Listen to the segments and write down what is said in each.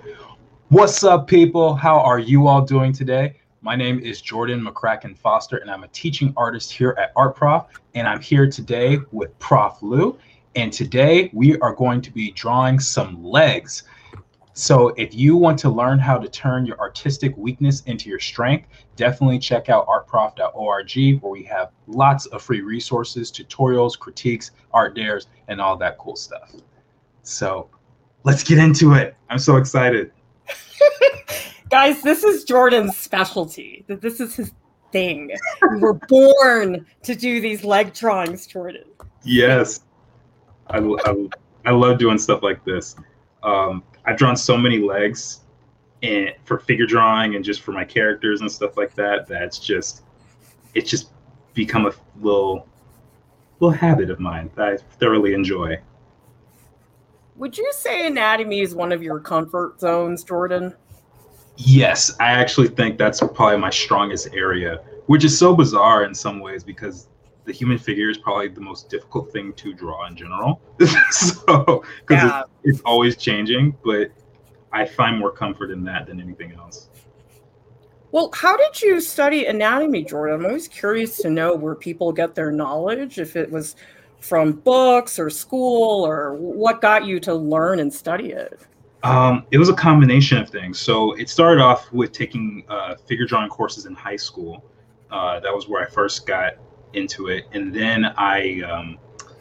What's up, people? How are you all doing today? My name is Jordan McCracken Foster, and I'm a teaching artist here at Art Prof. And I'm here today with Prof. Lou. And today we are going to be drawing some legs. So if you want to learn how to turn your artistic weakness into your strength, definitely check out artprof.org, where we have lots of free resources, tutorials, critiques, art dares, and all that cool stuff. So let's get into it. I'm so excited. Guys, this is Jordan's specialty. This is his thing. We were born to do these leg drawings, Jordan. Yes. I love doing stuff like this. I've drawn so many legs and for figure drawing and just for my characters and stuff like that. It's just become a little habit of mine that I thoroughly enjoy. Would you say anatomy is one of your comfort zones, Jordan? Yes, I actually think that's probably my strongest area, which is so bizarre in some ways because the human figure is probably the most difficult thing to draw in general. Because it's always changing, but I find more comfort in that than anything else. Well, how did you study anatomy, Jordan? I'm always curious to know where people get their knowledge, if it was from books or school, or what got you to learn and study it? It was a combination of things. So it started off with taking figure drawing courses in high school. That was where I first got into it, and then I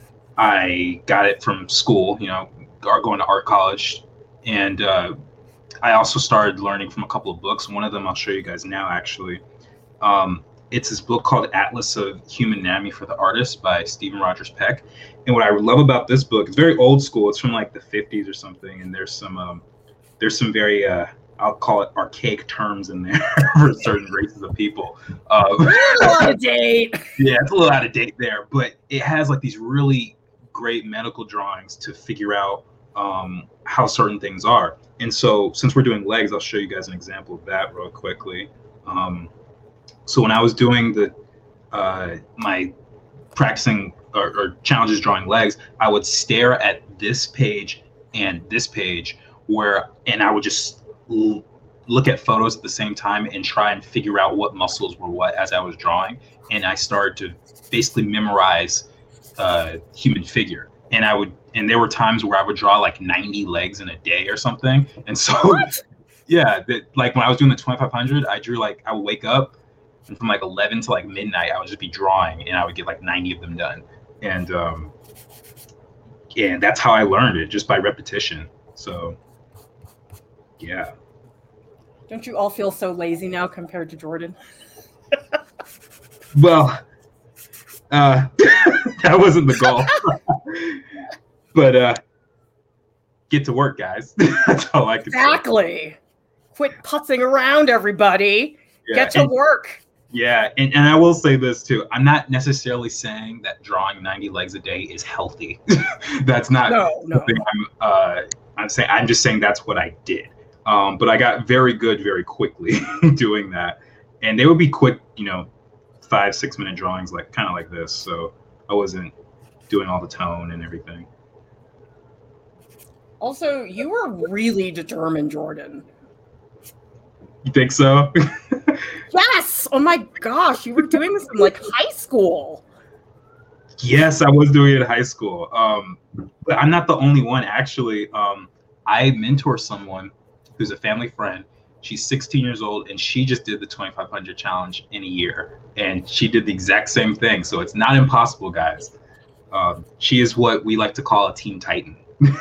got it from school, going to art college, and I also started learning from a couple of books. One of them I'll show you guys now, actually. It's this book called Atlas of Human Anatomy for the Artist by Stephen Rogers Peck. And what I love about this book, it's very old school. It's from like the 50s or something, and there's some very I'll call it archaic terms in there for certain races of people. A little out of date. Yeah, it's a little out of date there, but it has like these really great medical drawings to figure out how certain things are. And so since we're doing legs, I'll show you guys an example of that real quickly. So when I was doing my practicing or challenges drawing legs, I would stare at this page and this page and I would just look at photos at the same time and try and figure out what muscles were what as I was drawing. And I started to basically memorize human figure. And there were times where I would draw like 90 legs in a day or something. And so, like when I was doing the 2500, I would wake up, and from like 11 to like midnight, I would just be drawing, and I would get like 90 of them done. And that's how I learned it, just by repetition. So, yeah. Don't you all feel so lazy now compared to Jordan? Well, that wasn't the goal. But get to work, guys. That's all I can say. Exactly. Quit putzing around, everybody. Yeah, get to work. Yeah, and I will say this too. I'm not necessarily saying that drawing 90 legs a day is healthy. That's not the thing I'm saying. I'm just saying that's what I did. But I got very good very quickly doing that. And they would be quick, 5-6 minute drawings, like kind of like this. So I wasn't doing all the tone and everything. Also, you were really determined, Jordan. You think so? Yes. Oh my gosh, you were doing this in like high school. Yes, I was doing it in high school. But I'm not the only one, actually. I mentor someone who's a family friend. She's 16 years old, and she just did the 2500 challenge in a year. And she did the exact same thing. So it's not impossible, guys. She is what we like to call a teen titan.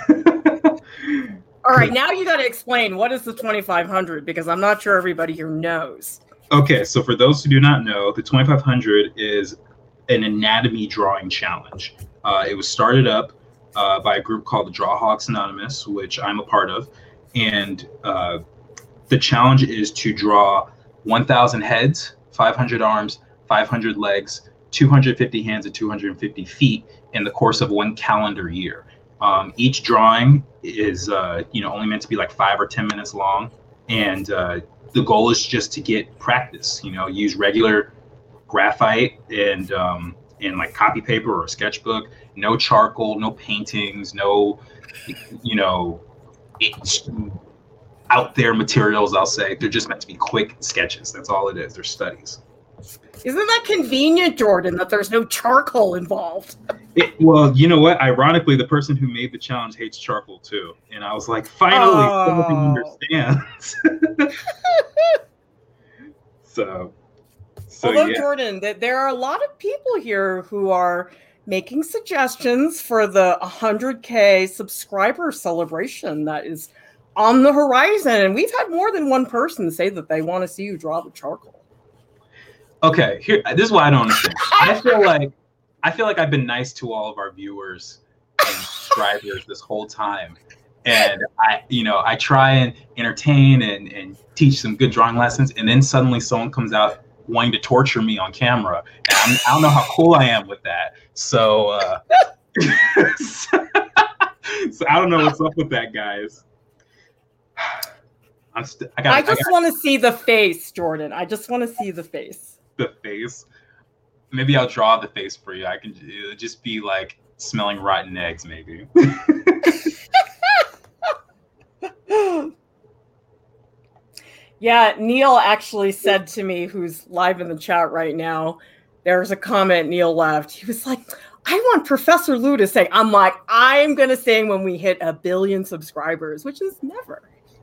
All right, now you got to explain, what is the 2500? Because I'm not sure everybody here knows. Okay, so for those who do not know, the 2500 is an anatomy drawing challenge. It was started up by a group called the Drawhawks Anonymous, which I'm a part of. And the challenge is to draw 1,000 heads, 500 arms, 500 legs, 250 hands, and 250 feet in the course of 1 calendar year. Each drawing is, only meant to be like 5 or 10 minutes long. And the goal is just to get practice, use regular graphite and like copy paper or a sketchbook, no charcoal, no paintings, no, out there materials, I'll say. They're just meant to be quick sketches. That's all it is. They're studies. Isn't that convenient, Jordan, that there's no charcoal involved? Well, you know what? Ironically, the person who made the challenge hates charcoal too. And I was like, finally, somebody understands. So although, yeah. Jordan, there are a lot of people here who are making suggestions for the 100K subscriber celebration that is on the horizon. And we've had more than one person say that they want to see you draw with charcoal. Okay, this is what I don't understand. I feel like I've been nice to all of our viewers and subscribers this whole time. And I try and entertain and teach some good drawing lessons, and then suddenly someone comes out wanting to torture me on camera. And I don't know how cool I am with that. So, so I don't know what's up with that, guys. I just want to see the face, Jordan. I just want to see the face. The face. Maybe I'll draw the face for you. It'll just be like smelling rotten eggs, maybe. Yeah, Neil actually said to me, who's live in the chat right now, there's a comment Neil left. He was like, I want Professor Lou to sing. I'm like, I'm going to sing when we hit 1 billion subscribers, which is never.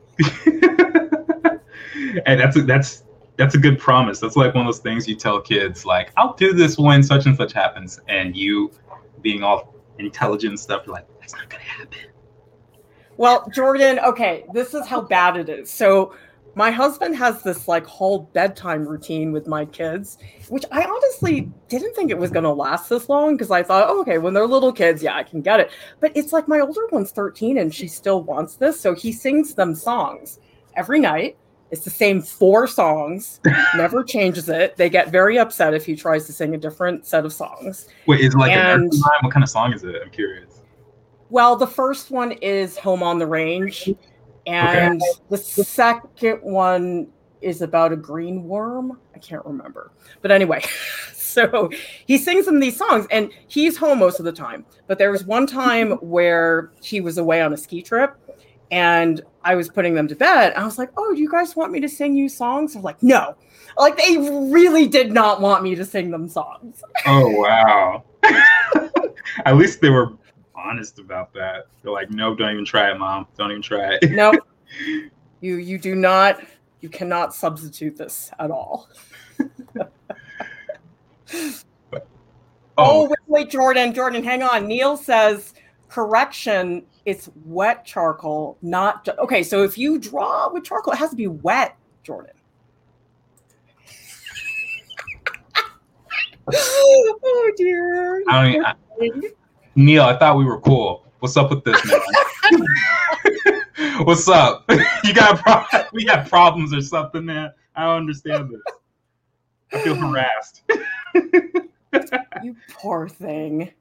And that's a good promise. That's like one of those things you tell kids, like, I'll do this when such and such happens. And you being all intelligent and stuff, you're like, that's not going to happen. Well, Jordan, okay, this is how bad it is. So my husband has this like whole bedtime routine with my kids, which I honestly didn't think it was going to last this long, because I thought, oh, okay, when they're little kids, yeah, I can get it. But it's like my older one's 13 and she still wants this. So he sings them songs every night. It's the same 4 songs, never changes it. They get very upset if he tries to sing a different set of songs. Wait, is it like what kind of song is it? I'm curious. Well, the first one is Home on the Range. And the second one is about a green worm. I can't remember. But anyway, so he sings them these songs and he's home most of the time. But there was one time where he was away on a ski trip and I was putting them to bed. I was like, oh, do you guys want me to sing you songs? They're like, no. Like, they really did not want me to sing them songs. Oh, wow. At least they were honest about that. They're like, no, don't even try it, Mom. Don't even try it. No, you cannot substitute this at all. Wait, Jordan, hang on. Neil says, correction, it's wet charcoal, not... Okay, so if you draw with charcoal, it has to be wet, Jordan. Oh, dear. Neil, I thought we were cool. What's up with this, man? What's up? We got problems or something, man. I don't understand this. I feel harassed. You poor thing.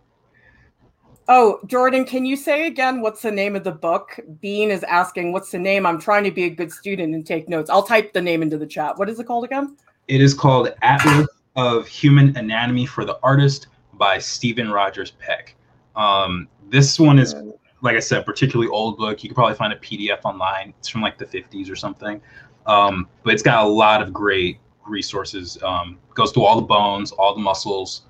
Oh, Jordan, can you say again what's the name of the book? Bean is asking, what's the name? I'm trying to be a good student and take notes. I'll type the name into the chat. What is it called again? It is called Atlas of Human Anatomy for the Artist by Stephen Rogers Peck. This one is, like I said, particularly old book. You can probably find a PDF online. It's from like the 50s or something. But it's got a lot of great resources. Goes through all the bones, all the muscles.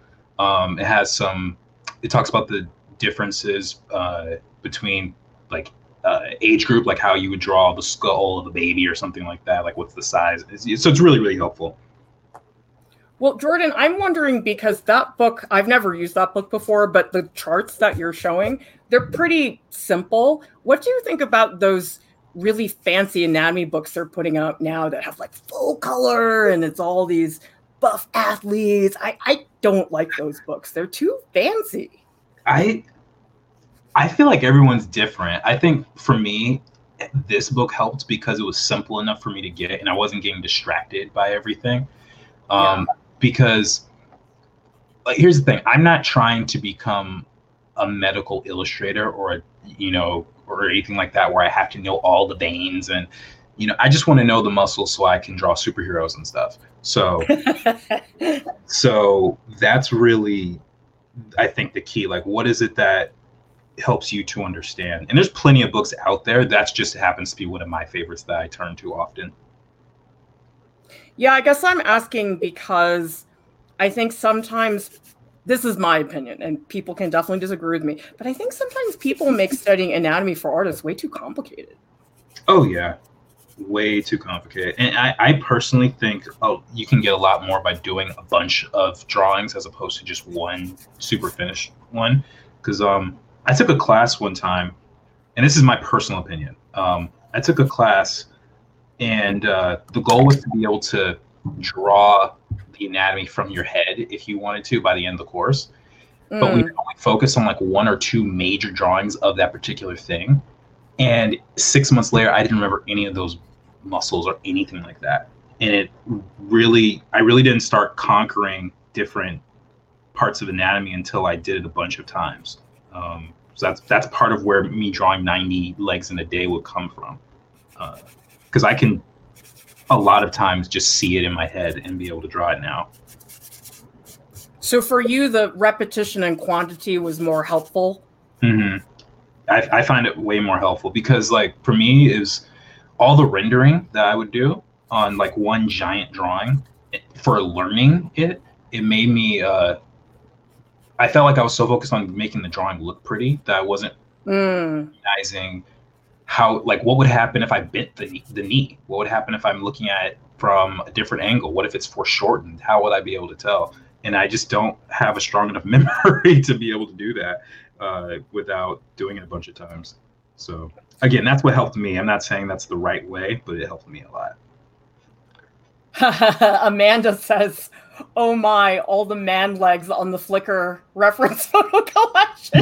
It talks about the differences between like age group, like how you would draw the skull of a baby or something like that. Like what's the size? So it's really, really helpful. Well, Jordan, I'm wondering, because that book, I've never used that book before, but the charts that you're showing, they're pretty simple. What do you think about those really fancy anatomy books they're putting out now that have like full color and it's all these buff athletes? I don't like those books. They're too fancy. I feel like everyone's different. I think for me, this book helped because it was simple enough for me to get and I wasn't getting distracted by everything. Because like, here's the thing, I'm not trying to become a medical illustrator or anything like that where I have to know all the veins and, I just want to know the muscles so I can draw superheroes and stuff. So, so that's really, I think, the key. Like, what is it that helps you to understand. And there's plenty of books out there. That's just happens to be one of my favorites that I turn to often. Yeah, I guess I'm asking because I think sometimes, this is my opinion, and people can definitely disagree with me, but I think sometimes people make studying anatomy for artists way too complicated. Oh, yeah. Way too complicated. And I personally think you can get a lot more by doing a bunch of drawings as opposed to just one super finished one. Because I took a class one time, and this is my personal opinion. I took a class, and the goal was to be able to draw the anatomy from your head if you wanted to by the end of the course. But we only focused on like one or two major drawings of that particular thing. And 6 months later, I didn't remember any of those muscles or anything like that. And I really didn't start conquering different parts of anatomy until I did it a bunch of times. So that's part of where me drawing 90 legs in a day would come from. Because I can a lot of times just see it in my head and be able to draw it now. So for you, the repetition and quantity was more helpful? Mm-hmm. I find it way more helpful because, like, for me, is all the rendering that I would do on like one giant drawing for learning it made me I felt like I was so focused on making the drawing look pretty that I wasn't recognizing how, like, what would happen if I bent the knee? What would happen if I'm looking at it from a different angle? What if it's foreshortened? How would I be able to tell? And I just don't have a strong enough memory to be able to do that without doing it a bunch of times. So again, that's what helped me. I'm not saying that's the right way, but it helped me a lot. Amanda says, "Oh my, all the man legs on the Flickr reference photo collection."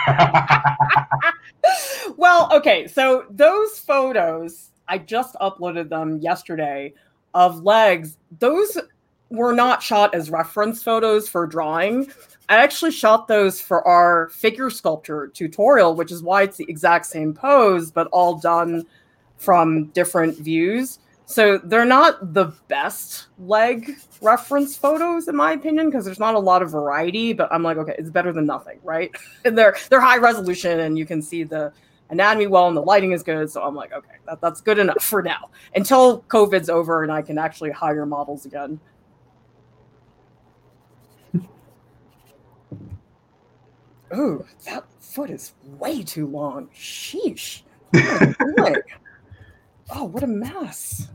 Well, okay, so those photos, I just uploaded them yesterday of legs. Those were not shot as reference photos for drawing. I actually shot those for our figure sculpture tutorial, which is why it's the exact same pose, but all done from different views. So they're not the best leg reference photos, in my opinion, because there's not a lot of variety, but I'm like, okay, it's better than nothing, right? And they're high resolution and you can see the anatomy well and the lighting is good. So I'm like, okay, that's good enough for now until COVID's over and I can actually hire models again. Oh, that foot is way too long. Sheesh. Oh, what a mess.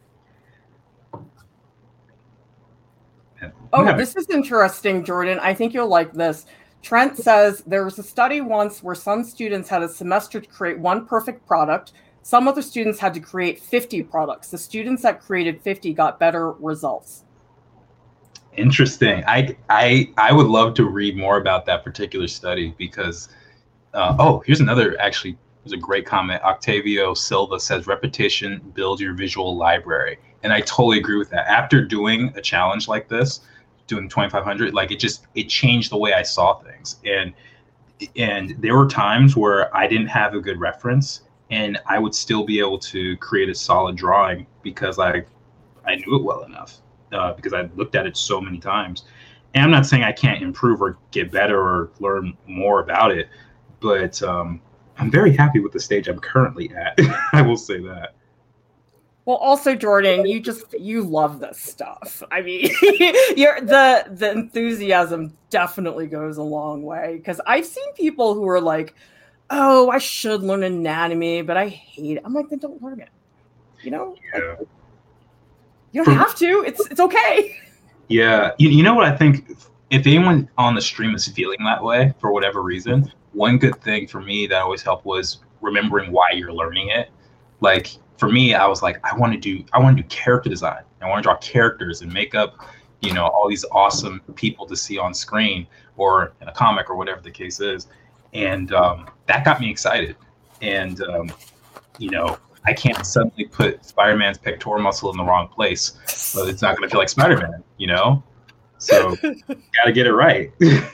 Oh, this is interesting, Jordan. I think you'll like this. Trent says there was a study once where some students had a semester to create one perfect product. Some other students had to create 50 products. The students that created 50 got better results. Interesting. I would love to read more about that particular study because, here's another, actually, there's a great comment. Octavio Silva says, repetition builds your visual library. And I totally agree with that. After doing a challenge like this, doing 2,500, like it changed the way I saw things. And there were times where I didn't have a good reference and I would still be able to create a solid drawing because I knew it well enough. Because I looked at it so many times. And I'm not saying I can't improve or get better or learn more about it, but I'm very happy with the stage I'm currently at. I will say that. Well, also, Jordan, you love this stuff. I mean, the enthusiasm definitely goes a long way because I've seen people who are like, oh, I should learn anatomy, but I hate it. I'm like, then don't learn it. You know? Yeah. You don't have to. It's okay. Yeah. You know what I think? If anyone on the stream is feeling that way for whatever reason, one good thing for me that always helped was remembering why you're learning it. Like for me, I was like, I want to do character design. I want to draw characters and make up, all these awesome people to see on screen or in a comic or whatever the case is. And that got me excited. And, I can't suddenly put Spider-Man's pectoral muscle in the wrong place, but it's not going to feel like Spider-Man, So got to get it right.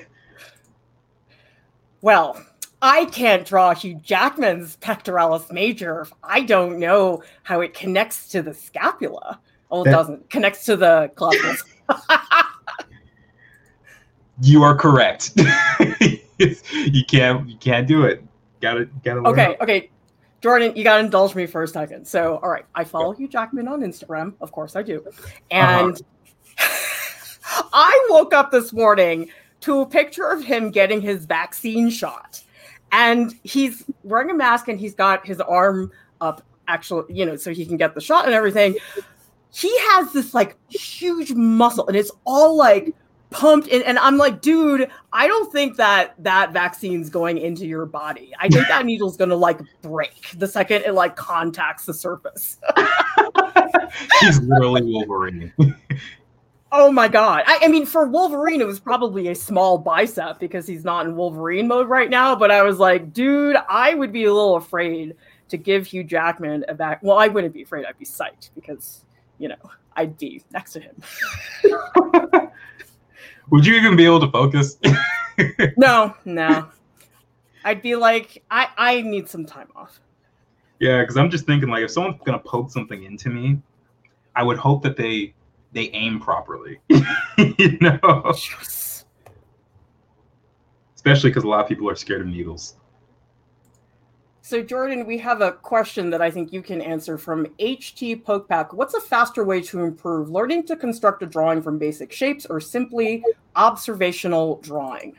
Well, I can't draw Hugh Jackman's pectoralis major if I don't know how it connects to the scapula. Oh, it doesn't. Connects to the clavicle. You are correct. You can't do it. Gotta learn. Okay. Jordan, you gotta indulge me for a second. So, all right, I follow Hugh Jackman on Instagram. Of course I do. And I woke up this morning to a picture of him getting his vaccine shot. And he's wearing a mask and he's got his arm up, actually, so he can get the shot and everything. He has this like huge muscle and it's all like pumped in. And I'm like, dude, I don't think that vaccine's going into your body. I think that needle's going to like break the second it like contacts the surface. He's literally Wolverine. Oh my God. I mean, for Wolverine, it was probably a small bicep because he's not in Wolverine mode right now. But I was like, dude, I would be a little afraid to give Hugh Jackman a back. Well, I wouldn't be afraid. I'd be psyched because, I'd be next to him. Would you even be able to focus? No. I'd be like, I need some time off. Yeah, because I'm just thinking, like, if someone's going to poke something into me, I would hope that they aim properly. Yes. Especially because a lot of people are scared of needles. So, Jordan, we have a question that I think you can answer from HT Pokepack. What's a faster way to improve learning to construct a drawing from basic shapes or simply observational drawing?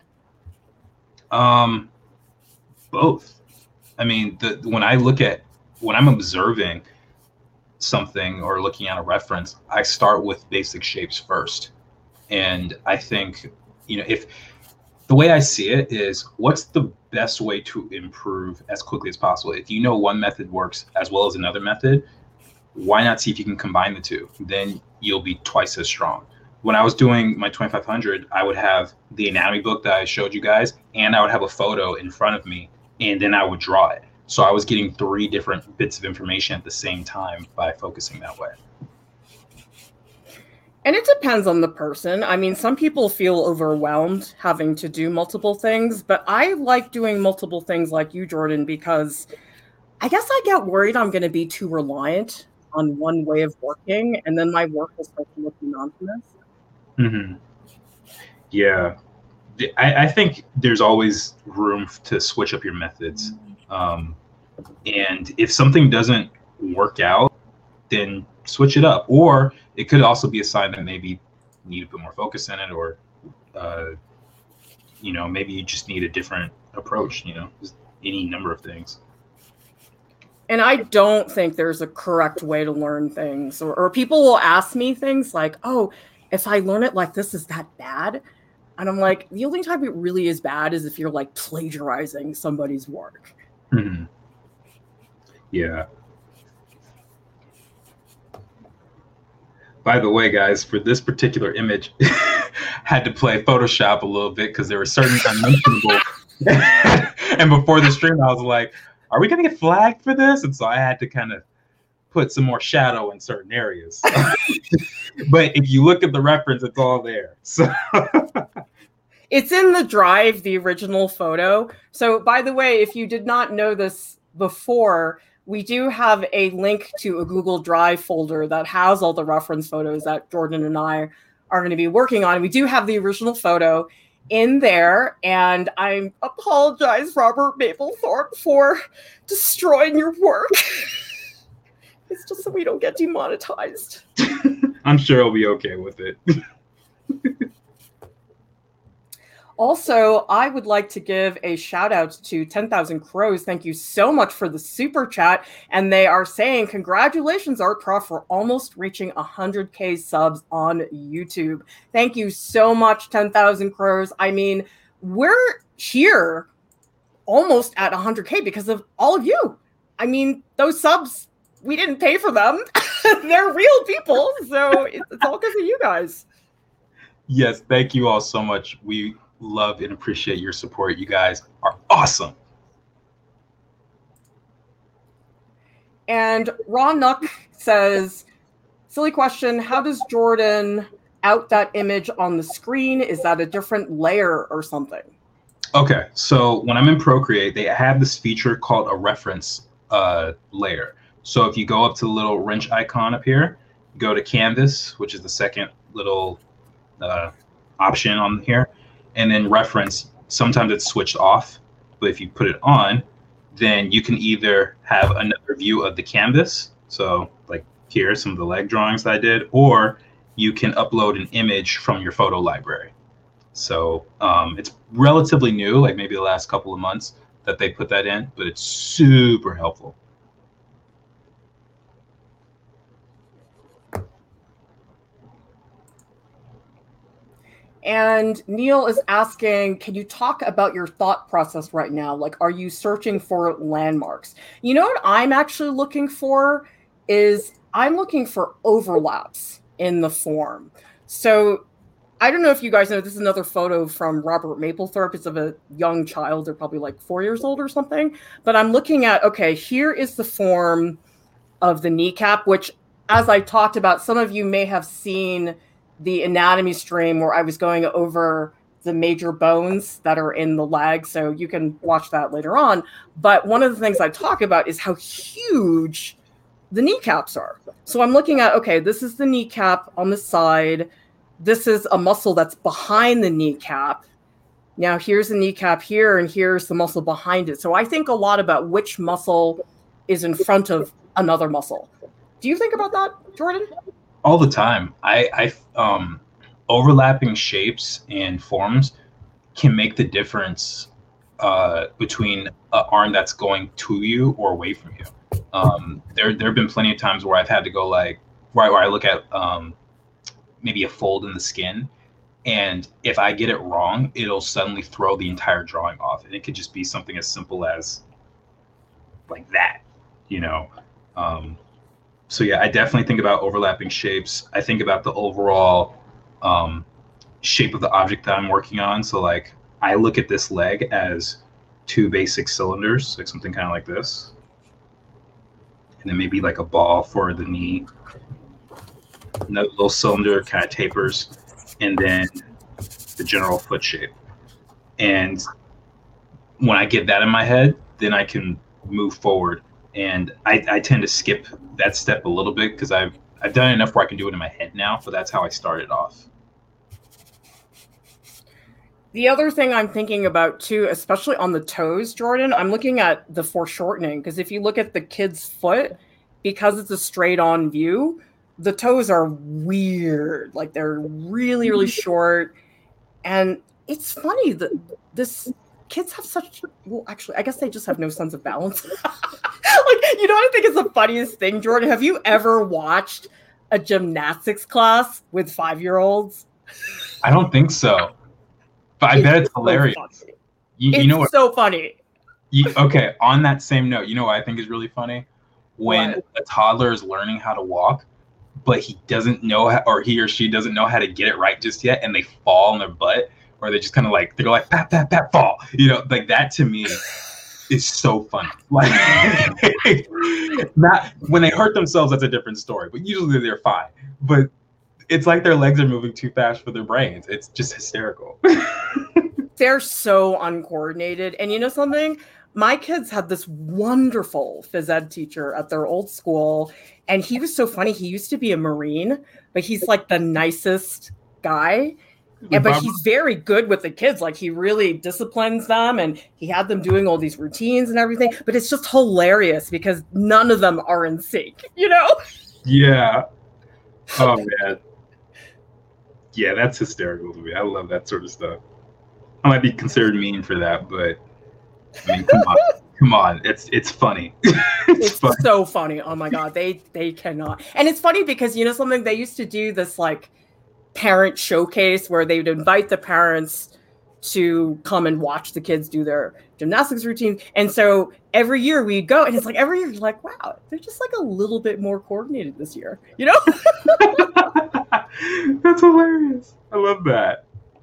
Both. I mean, when I'm observing something or looking at a reference, I start with basic shapes first. And I think, if the way I see it is, what's the best way to improve as quickly as possible? If you know one method works as well as another method, why not see if you can combine the two? Then you'll be twice as strong. When I was doing my 2500, I would have the anatomy book that I showed you guys, and I would have a photo in front of me, and then I would draw it. So I was getting 3 different bits of information at the same time by focusing that way. And it depends on the person. I mean, some people feel overwhelmed having to do multiple things, but I like doing multiple things like you, Jordan, because I guess I get worried I'm going to be too reliant on one way of working, and then my work will start to look monotonous. Mm-hmm. Yeah. I think there's always room to switch up your methods. And if something doesn't work out, then switch it up. Or it could also be a sign that maybe you need to put more focus in it, or maybe you just need a different approach, just any number of things. And I don't think there's a correct way to learn things, or people will ask me things like, oh, if I learn it like this, is that bad? And I'm like, the only time it really is bad is if you're like plagiarizing somebody's work. Mm-hmm. Yeah. By the way, guys, for this particular image, had to play Photoshop a little bit because there were certain unmentionable. And before the stream, I was like, are we going to get flagged for this? And so I had to kind of put some more shadow in certain areas. But if you look at the reference, it's all there. So it's in the drive, the original photo. So, by the way, if you did not know this before, we do have a link to a Google Drive folder that has all the reference photos that Jordan and I are going to be working on. We do have the original photo in there, and I apologize, Robert Mapplethorpe, for destroying your work. It's just so we don't get demonetized. I'm sure I'll be okay with it. Also, I would like to give a shout out to 10,000 Crows. Thank you so much for the super chat. And they are saying, congratulations, Art Prof, for almost reaching 100K subs on YouTube. Thank you so much, 10,000 Crows. I mean, we're here almost at 100K because of all of you. I mean, those subs, we didn't pay for them. They're real people. So it's all because of you guys. Yes, thank you all so much. We love and appreciate your support. You guys are awesome. And Ron Nuck says, silly question, how does Jordan out that image on the screen? Is that a different layer or something? Okay, so when I'm in Procreate, they have this feature called a reference layer. So if you go up to the little wrench icon up here, go to Canvas, which is the second little option on here, and then reference, sometimes it's switched off, but if you put it on, then you can either have another view of the canvas. So like here, some of the leg drawings that I did, or you can upload an image from your photo library. So it's relatively new, like maybe the last couple of months that they put that in, but it's super helpful. And Neil is asking, can you talk about your thought process right now? Like, are you searching for landmarks? You know what I'm actually looking for is I'm looking for overlaps in the form. So I don't know if you guys know, this is another photo from Robert Mapplethorpe. It's of a young child. They're probably like 4 years old or something. But I'm looking at, okay, here is the form of the kneecap, which, as I talked about, some of you may have seen the anatomy stream where I was going over the major bones that are in the leg. So you can watch that later on. But one of the things I talk about is how huge the kneecaps are. So I'm looking at, okay, this is the kneecap on the side. This is a muscle that's behind the kneecap. Now here's the kneecap here, and here's the muscle behind it. So I think a lot about which muscle is in front of another muscle. Do you think about that, Jordan? All the time. I overlapping shapes and forms can make the difference between an arm that's going to you or away from you. There have been plenty of times where I've had to go like where I look at maybe a fold in the skin, and if I get it wrong, it'll suddenly throw the entire drawing off. And it could just be something as simple as like that, you know. So yeah, I definitely think about overlapping shapes. I think about the overall shape of the object that I'm working on. So like I look at this leg as two basic cylinders, like something kind of like this. And then maybe like a ball for the knee. Another little cylinder kind of tapers, and then the general foot shape. And when I get that in my head, then I can move forward. And I tend to skip that step a little bit because I've done enough where I can do it in my head now, but that's how I started off. The other thing I'm thinking about too, especially on the toes, Jordan, I'm looking at the foreshortening, because if you look at the kid's foot, because it's a straight on view, the toes are weird. Like they're really, really short. And it's funny that this kids have such, well, actually, I guess they just have no sense of balance. Like, you know what I think is the funniest thing, Jordan? Have you ever watched a gymnastics class with 5-year-olds? I don't think so. But I bet it's hilarious. So you know what? So funny. Okay, on that same note, you know what I think is really funny? When a toddler is learning how to walk, but he doesn't know how, or he or she doesn't know how to get it right just yet, and they fall on their butt, or they just kind of like, they go like, pat, pat, pat, fall. You know, like that to me is so funny. Like, not when they hurt themselves, that's a different story, but usually they're fine. But it's like their legs are moving too fast for their brains. It's just hysterical. They're so uncoordinated. And you know something? My kids had this wonderful phys ed teacher at their old school, and he was so funny. He used to be a Marine, but he's like the nicest guy. But he's very good with the kids. Like he really disciplines them, and he had them doing all these routines and everything. But it's just hilarious because none of them are in sync, you know? Yeah. Oh, man. Yeah, that's hysterical to me. I love that sort of stuff. I might be considered mean for that, but I mean, come on. It's funny. It's funny. So funny. Oh my God. They cannot. And it's funny because, you know, something they used to do this like parent showcase where they would invite the parents to come and watch the kids do their gymnastics routine. And so every year we go, and it's like every year you're like, wow, they're just like a little bit more coordinated this year, you know? That's hilarious. I love that.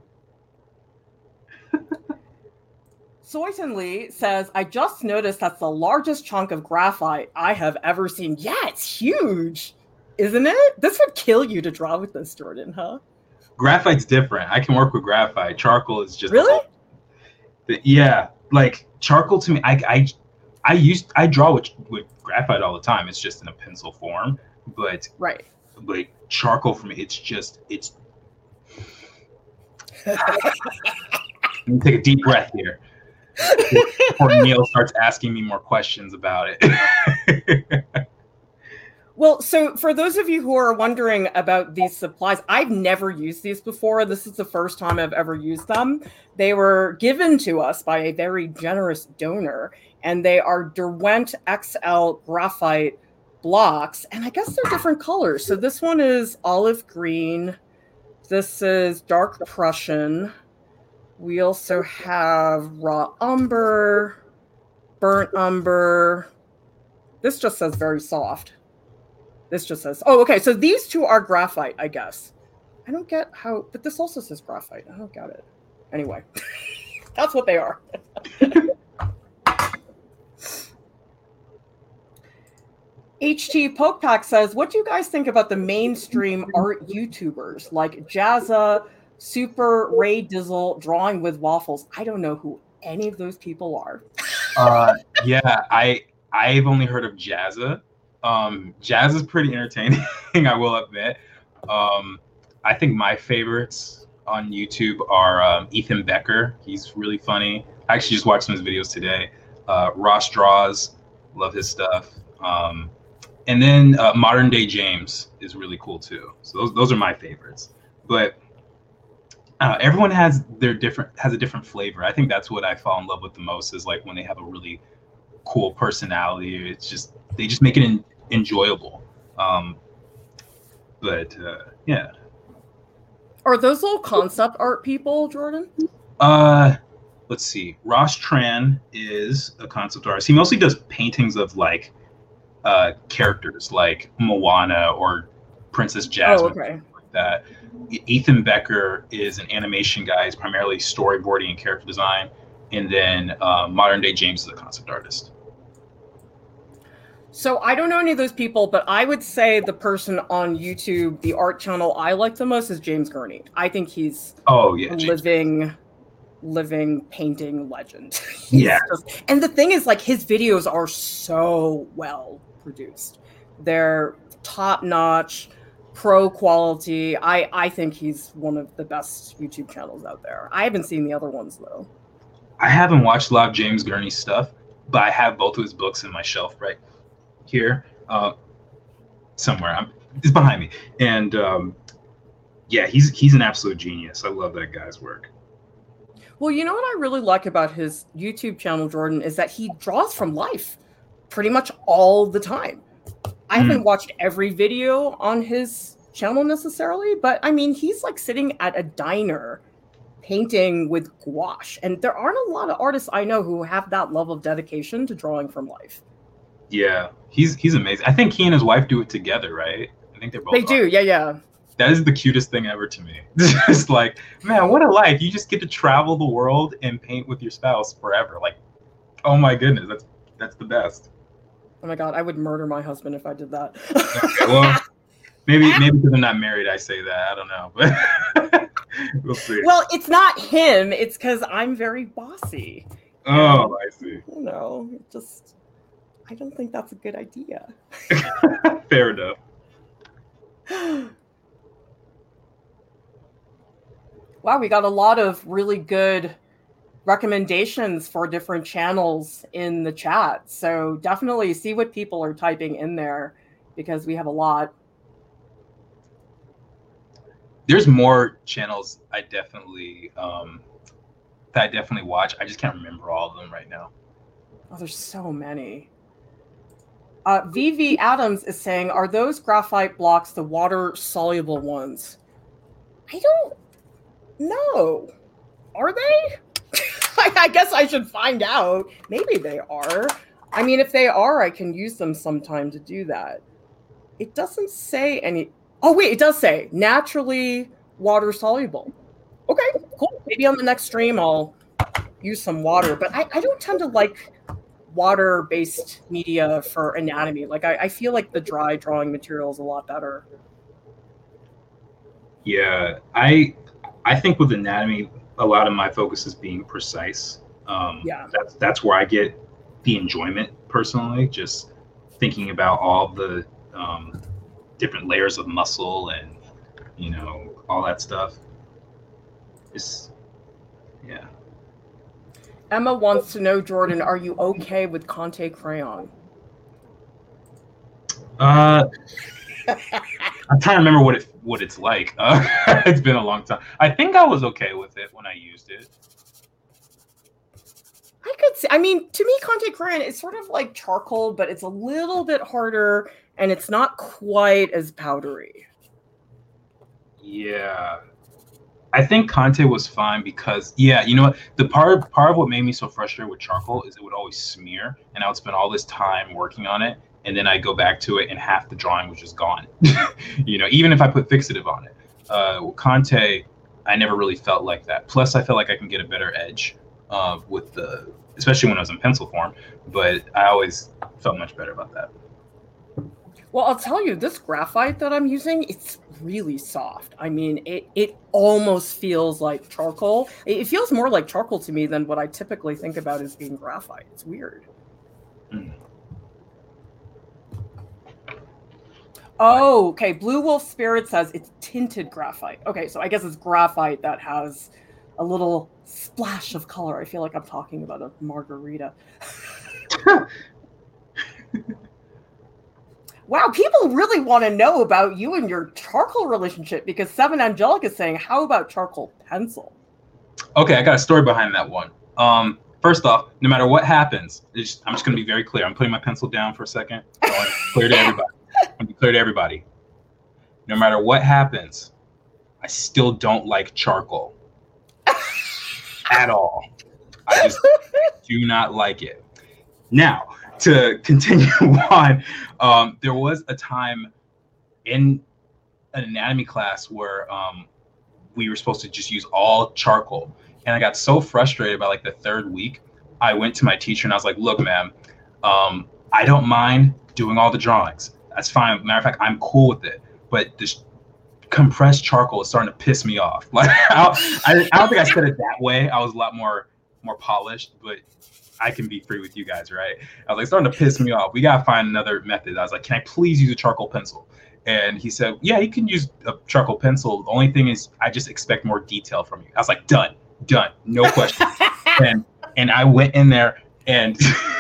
Soyton Lee says, I just noticed that's the largest chunk of graphite I have ever seen. Yeah, it's huge, isn't it? This would kill you to draw with this, Jordan, huh? Graphite's different. I can work with graphite. Charcoal is just really? Yeah, like charcoal to me, I draw with graphite all the time. It's just in a pencil form, but right. But charcoal for me, it's Let me take a deep breath here before Neil starts asking me more questions about it. Well, so for those of you who are wondering about these supplies, I've never used these before. This is the first time I've ever used them. They were given to us by a very generous donor, and they are Derwent XL graphite blocks, and I guess they're different colors. So this one is olive green. This is dark Prussian. We also have raw umber, burnt umber. This just says very soft. This just says, oh, okay. So these two are graphite, I guess. I don't get how, but this also says graphite. I don't get it. Anyway, that's what they are. HT Pokepack says, what do you guys think about the mainstream art YouTubers like Jazza, Super Ray Dizzle, Drawing with Waffles? I don't know who any of those people are. Yeah, I've only heard of Jazza. Jazz is pretty entertaining, I will admit. I think my favorites on YouTube are Ethan Becker. He's really funny. I actually just watched some of his videos today. Ross Draws, love his stuff. And then Modern Day James is really cool too. So those are my favorites. But everyone has a different flavor. I think that's what I fall in love with the most, is like when they have a really cool personality. It's just, they just make it enjoyable. Yeah. Are those little concept art people, Jordan? Let's see. Ross Tran is a concept artist. He mostly does paintings of like characters like Moana or Princess Jasmine, like that. Ethan Becker is an animation guy. He's primarily storyboarding and character design. And then Modern Day James is a concept artist. So I don't know any of those people, but I would say the person on YouTube, the art channel I like the most, is James Gurney. I think he's a living painting legend. Yeah. And the thing is, like, his videos are so well produced. They're top-notch, pro quality. I think he's one of the best YouTube channels out there. I haven't seen the other ones, though. I haven't watched a lot of James Gurney's stuff, but I have both of his books in my shelf right here, somewhere. It's behind me. And yeah, he's an absolute genius. I love that guy's work. Well, you know what I really like about his YouTube channel, Jordan, is that he draws from life pretty much all the time. I haven't watched every video on his channel necessarily, but I mean, he's like sitting at a diner painting with gouache. And there aren't a lot of artists I know who have that level of dedication to drawing from life. Yeah, he's amazing. I think he and his wife do it together, right? I think they do, yeah. That is the cutest thing ever to me. Just like, man, what a life. You just get to travel the world and paint with your spouse forever. Like, oh my goodness, that's the best. Oh my God, I would murder my husband if I did that. Okay, well, maybe because I'm not married, I say that. I don't know, but we'll see. Well, it's not him. It's because I'm very bossy. Oh, I see. You know, I don't think that's a good idea. Fair enough. Wow, we got a lot of really good recommendations for different channels in the chat. So definitely see what people are typing in there, because we have a lot. There's more channels I definitely watch. I just can't remember all of them right now. Oh, there's so many. VV Adams is saying, are those graphite blocks the water-soluble ones? I don't know. Are they? I guess I should find out. Maybe they are. I mean, if they are, I can use them sometime to do that. It doesn't say any... Oh, wait, it does say naturally water-soluble. Okay, cool. Maybe on the next stream I'll use some water. But I don't tend to like water-based media for anatomy. Like, I feel like the dry drawing material is a lot better. Yeah, I think with anatomy, a lot of my focus is being precise. Yeah, that's where I get the enjoyment personally. Just thinking about all the different layers of muscle and all that stuff. Yeah. Emma wants to know, Jordan, are you okay with Conte crayon? I'm trying to remember what it's like. It's been a long time. I think I was okay with it when I used it. I could see. I mean, to me, Conte crayon is sort of like charcoal, but it's a little bit harder, and it's not quite as powdery. Yeah. I think Conte was fine because, yeah, you know what? The part of what made me so frustrated with charcoal is it would always smear, and I would spend all this time working on it, and then I go back to it, and half the drawing was just gone. You know, even if I put fixative on it. Conte, I never really felt like that. Plus, I feel like I can get a better edge with the, especially when I was in pencil form. But I always felt much better about that. Well, I'll tell you, this graphite that I'm using, it's really soft. I mean, it almost feels like charcoal. It feels more like charcoal to me than what I typically think about as being graphite. It's weird. Mm. Oh, okay. Blue Wolf Spirit says it's tinted graphite. Okay, so I guess it's graphite that has a little splash of color. I feel like I'm talking about a margarita. Wow, people really want to know about you and your charcoal relationship because Seven Angelic is saying, how about charcoal pencil? Okay, I got a story behind that one. First off, no matter what happens, I'm just going to be very clear. I'm putting my pencil down for a second. Clear to everybody. I'm going to be clear to everybody. No matter what happens, I still don't like charcoal at all. I just do not like it. Now, to continue on, there was a time in an anatomy class where we were supposed to just use all charcoal. And I got so frustrated by like the third week, I went to my teacher and I was like, look, ma'am, I don't mind doing all the drawings. That's fine. Matter of fact, I'm cool with it. But this compressed charcoal is starting to piss me off. Like, I don't think I said it that way. I was a lot more polished, but I can be free with you guys, right? I was like, starting to piss me off. We got to find another method. I was like, can I please use a charcoal pencil? And he said, yeah, you can use a charcoal pencil. The only thing is I just expect more detail from you. I was like, done, no question. and I went in there and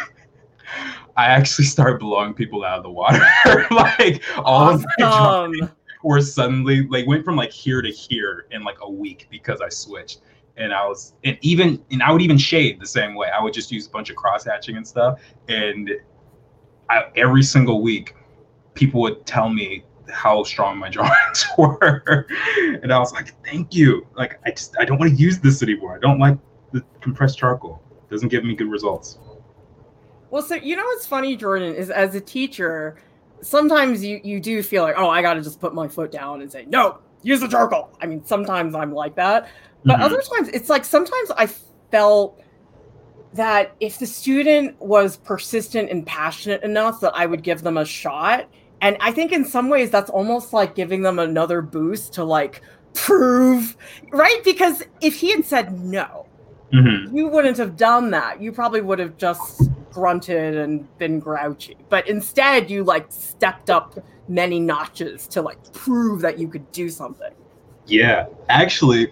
I actually started blowing people out of the water. Like all of my drawings were suddenly like went from like here to here in like a week because I switched. And I would even shade the same way. I would just use a bunch of cross hatching and stuff. And every single week, people would tell me how strong my drawings were. And I was like, thank you. Like, I don't want to use this anymore. I don't like the compressed charcoal. It doesn't give me good results. Well, so you know what's funny, Jordan, is as a teacher, sometimes you do feel like, oh, I got to just put my foot down and say, no, use the charcoal. I mean, sometimes I'm like that. But other times, it's like sometimes I felt that if the student was persistent and passionate enough that I would give them a shot. And I think in some ways that's almost like giving them another boost to like prove, right? Because if he had said no, you wouldn't have done that. You probably would have just grunted and been grouchy. But instead, you like stepped up many notches to like prove that you could do something. Yeah, actually,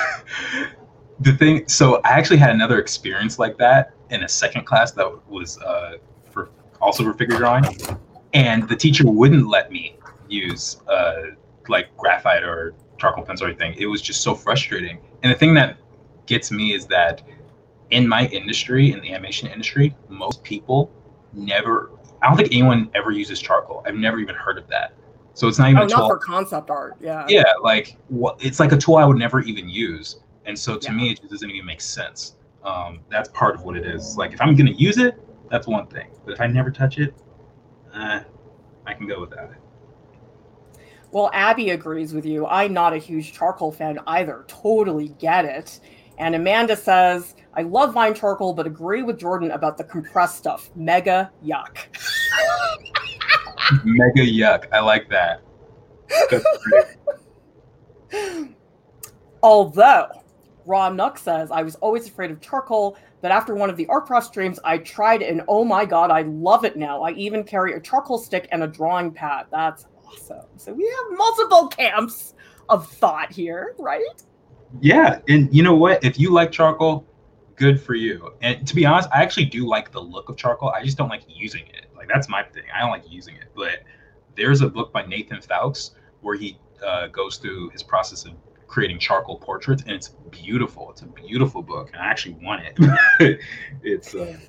so I actually had another experience like that in a second class that was for figure drawing, and the teacher wouldn't let me use like graphite or charcoal pencil or anything. It was just so frustrating. And the thing that gets me is that in my industry, in the animation industry, most people I don't think anyone ever uses charcoal. I've never even heard of that. So it's not even a tool. Not for concept art, yeah. Yeah, like it's like a tool I would never even use, and so to me, it just doesn't even make sense. That's part of what it is. Like if I'm gonna use it, that's one thing, but if I never touch it, I can go with that. Well, Abby agrees with you. I'm not a huge charcoal fan either. Totally get it. And Amanda says, I love Vine charcoal, but agree with Jordan about the compressed stuff. Mega yuck. Mega yuck. I like that. That's great. Although, Raw Nuck says, I was always afraid of charcoal, but after one of the Art Pro streams, I tried it, and oh my God, I love it now. I even carry a charcoal stick and a drawing pad. That's awesome. So we have multiple camps of thought here, right? Yeah. And you know what? If you like charcoal, Good for you. And to be honest, I actually do like the look of charcoal. I just don't like using it. Like that's my thing. I don't like using it. But there's a book by Nathan Fowkes where he goes through his process of creating charcoal portraits, and it's beautiful. It's a beautiful book, and I actually want it. It's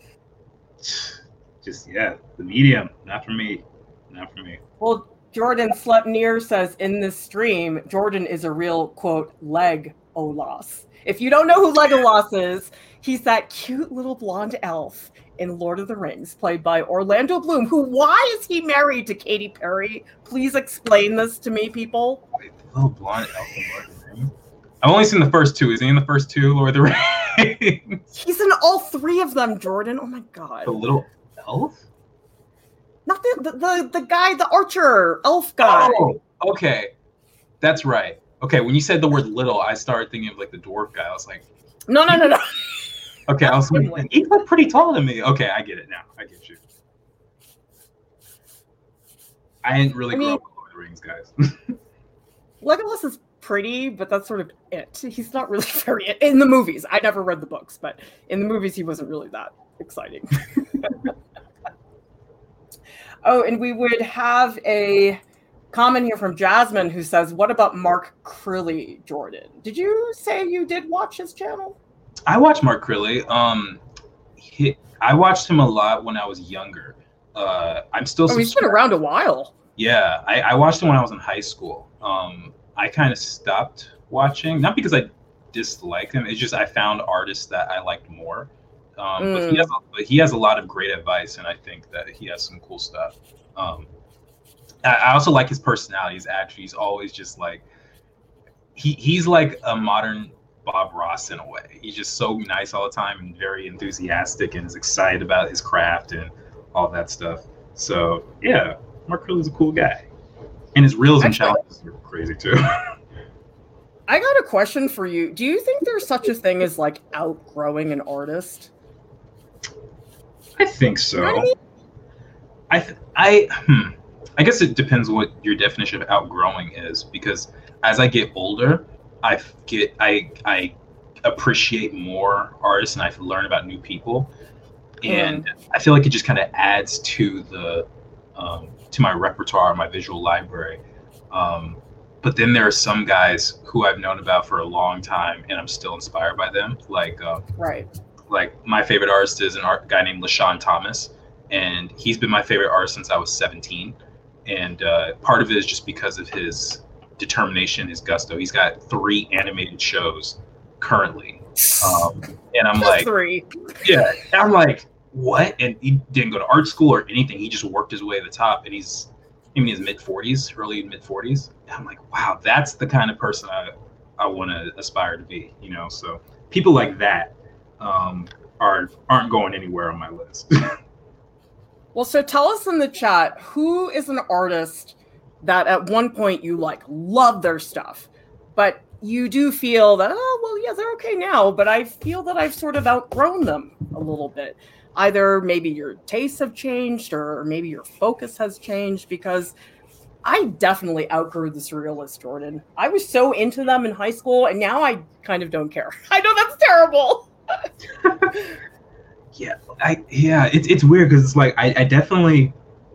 just the medium, not for me. Well, Jordan Slepneer says in this stream, Jordan is a real, quote, Legolas. If you don't know who Legolas is, he's that cute little blonde elf in Lord of the Rings, played by Orlando Bloom, why is he married to Katy Perry? Please explain this to me, people. Wait, the little blonde elf in Lord of the Rings? I've only seen the first two. Is he in the first two Lord of the Rings? He's in all three of them, Jordan. Oh my God. The little elf? Not the guy, the archer, elf guy. Oh, okay. That's right. Okay, when you said the word little, I started thinking of like the dwarf guy. I was like, no. Okay, I was like, he's like pretty tall to me. Okay, I get it now. I get you. I didn't really grow up with Lord of the Rings, guys. Legolas is pretty, but that's sort of it. He's not really very in the movies. I never read the books, but in the movies, he wasn't really that exciting. Oh, and we would have a comment here from Jasmine who says, what about Mark Crilly, Jordan? Did you say you did watch his channel? I watched Mark Crilly. I watched him a lot when I was younger. I'm still he's been around a while. Yeah, I watched him when I was in high school. I kind of stopped watching, not because I disliked him. It's just I found artists that I liked more. But he has a lot of great advice, and I think that he has some cool stuff. I also like his personality. He's always just like he's like a modern Bob Ross in a way. He's just so nice all the time and very enthusiastic and is excited about his craft and all that stuff. So yeah, Mark Crilly's a cool guy, and his reels and challenges are crazy too. I got a question for you. Do you think there's such a thing as like outgrowing an artist? I think so. You know what I mean? I guess it depends what your definition of outgrowing is, because as I get older, I appreciate more artists and I learn about new people, and I feel like it just kind of adds to the to my repertoire, my visual library. But then there are some guys who I've known about for a long time, and I'm still inspired by them. Like like my favorite artist is a guy named LaShawn Thomas, and he's been my favorite artist since I was 17. And part of it is just because of his determination, his gusto. He's got 3 animated shows currently, and I'm like, 3. Yeah, I'm like, what? And he didn't go to art school or anything. He just worked his way to the top, and he's in his mid-40s, early mid-40s. And I'm like, wow, that's the kind of person I want to aspire to be. You know, so people like that aren't going anywhere on my list. Well, so tell us in the chat, who is an artist that at one point you like love their stuff, but you do feel that, oh, well, yeah, they're okay now, but I feel that I've sort of outgrown them a little bit. Either maybe your tastes have changed or maybe your focus has changed, because I definitely outgrew the Surrealists, Jordan. I was so into them in high school, and now I kind of don't care. I know that's terrible. It's weird because it's like I definitely,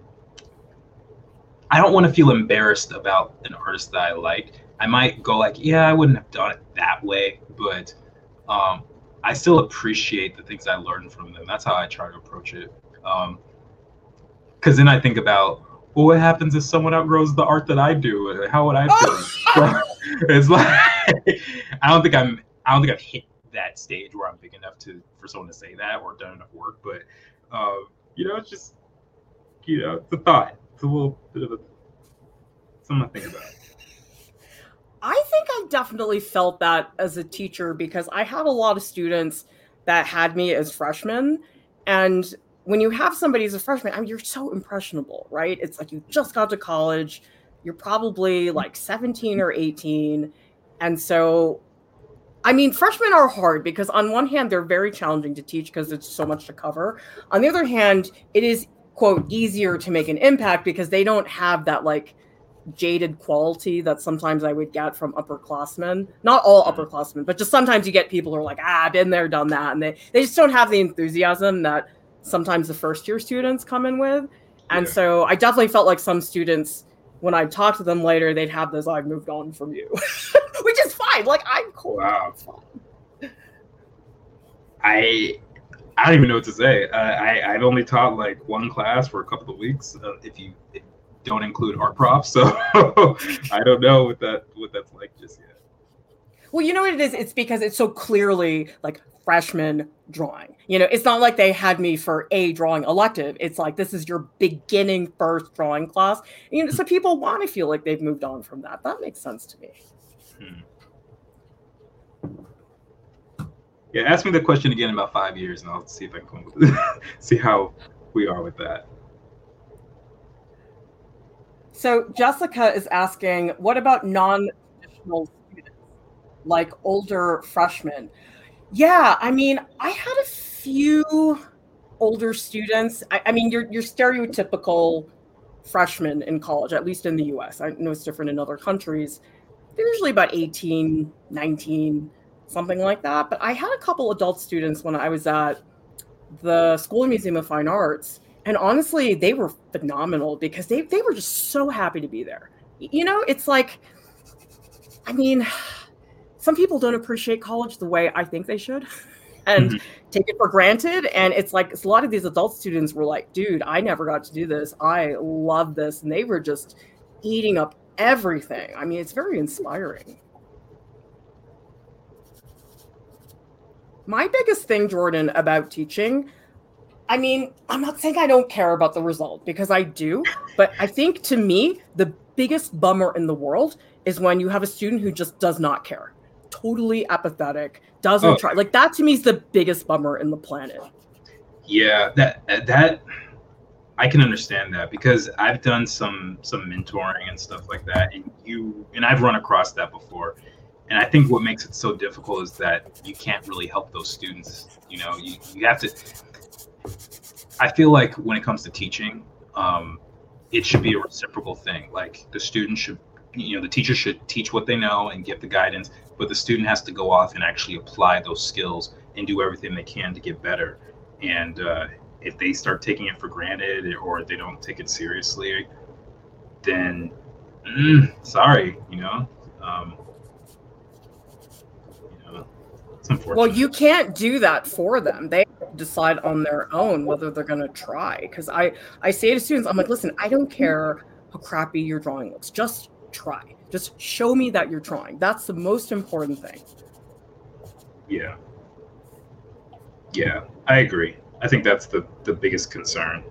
I don't want to feel embarrassed about an artist that I like. I might go like, yeah, I wouldn't have done it that way, but I still appreciate the things I learned from them. That's how I try to approach it. Because then I think about, well, what happens if someone outgrows the art that I do? How would I feel? It's like I don't think I've hit that stage where I'm big enough for someone to say that or done enough work. But it's just it's a thought. It's a little bit of something to think about. I think I've definitely felt that as a teacher, because I had a lot of students that had me as freshmen. And when you have somebody as a freshman, I mean, you're so impressionable, right? It's like you just got to college. You're probably like 17 or 18. And so, I mean, freshmen are hard because on one hand, they're very challenging to teach because it's so much to cover. On the other hand, it is, quote, easier to make an impact because they don't have that like jaded quality that sometimes I would get from upperclassmen. Not all upperclassmen, but just sometimes you get people who are like, I've been there, done that. And they just don't have the enthusiasm that sometimes the first year students come in with. And so I definitely felt like some students, when I talked to them later, they'd have this, I've moved on from you, which is fine. Like, I'm cool. Wow. It's fine. I don't even know what to say. I've only taught like one class for a couple of weeks, if you don't include art prof. So I don't know what that's like just yet. Well, you know what it is? It's because it's so clearly like freshman drawing. You know, it's not like they had me for a drawing elective. It's like, this is your beginning first drawing class. And, you know, so people want to feel like they've moved on from that. That makes sense to me. Yeah, ask me the question again in about 5 years, and I'll see if I can come up with it. See how we are with that. So Jessica is asking, what about non-traditional students, like older freshmen? Yeah, I mean, I had a few older students. I mean, your stereotypical freshman in college, at least in the US. I know it's different in other countries. They're usually about 18, 19, something like that. But I had a couple adult students when I was at the School and Museum of Fine Arts. And honestly, they were phenomenal because they were just so happy to be there. You know, it's like, I mean, some people don't appreciate college the way I think they should and take it for granted. And it's like, a lot of these adult students were like, dude, I never got to do this. I love this. And they were just eating up everything. I mean, it's very inspiring. My biggest thing, Jordan, about teaching, I mean, I'm not saying I don't care about the result, because I do, but I think to me, the biggest bummer in the world is when you have a student who just does not care, totally apathetic, doesn't try. Like, that to me is the biggest bummer in the planet. Yeah, that I can understand that, because I've done some mentoring and stuff like that, and I've run across that before. And I think what makes it so difficult is that you can't really help those students. You know, you have to. I feel like when it comes to teaching, it should be a reciprocal thing. Like, the student should, you know, the teacher should teach what they know and give the guidance, but the student has to go off and actually apply those skills and do everything they can to get better. And if they start taking it for granted, or they don't take it seriously, then sorry, you know. It's unfortunate. Well, you can't do that for them. They decide on their own whether they're going to try. Because I say to students, I'm like, listen, I don't care how crappy your drawing looks. Just try. Just show me that you're trying. That's the most important thing. Yeah. Yeah, I agree. I think that's the biggest concern.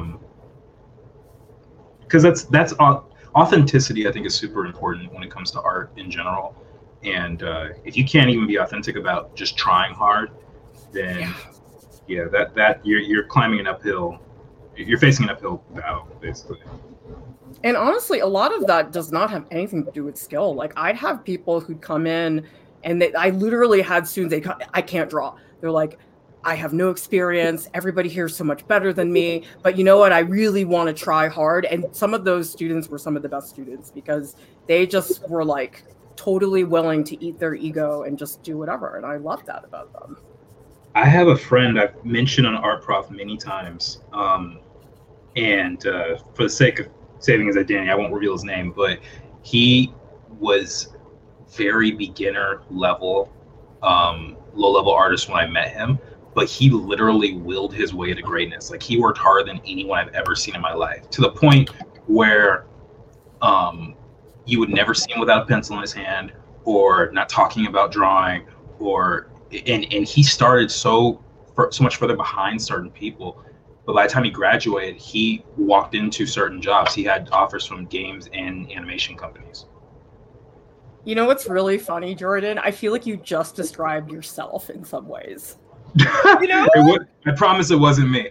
Because that's authenticity, I think, is super important when it comes to art in general. And if you can't even be authentic about just trying hard, then that you're climbing an uphill. You're facing an uphill battle, basically. And honestly, a lot of that does not have anything to do with skill. Like, I'd have people who'd come in, and I literally had students, I can't draw. They're like, I have no experience. Everybody here is so much better than me. But you know what? I really want to try hard. And some of those students were some of the best students, because they just were like totally willing to eat their ego and just do whatever. And I love that about them. I have a friend I've mentioned on Art Prof many times. And for the sake of saving his identity, I won't reveal his name, but he was very beginner level, low level artist when I met him, but he literally willed his way to greatness. Like, he worked harder than anyone I've ever seen in my life, to the point where you would never see him without a pencil in his hand, or not talking about drawing, and he started so much further behind certain people. But by the time he graduated, he walked into certain jobs. He had offers from games and animation companies. You know what's really funny, Jordan? I feel like you just described yourself in some ways. You know? I promise it wasn't me.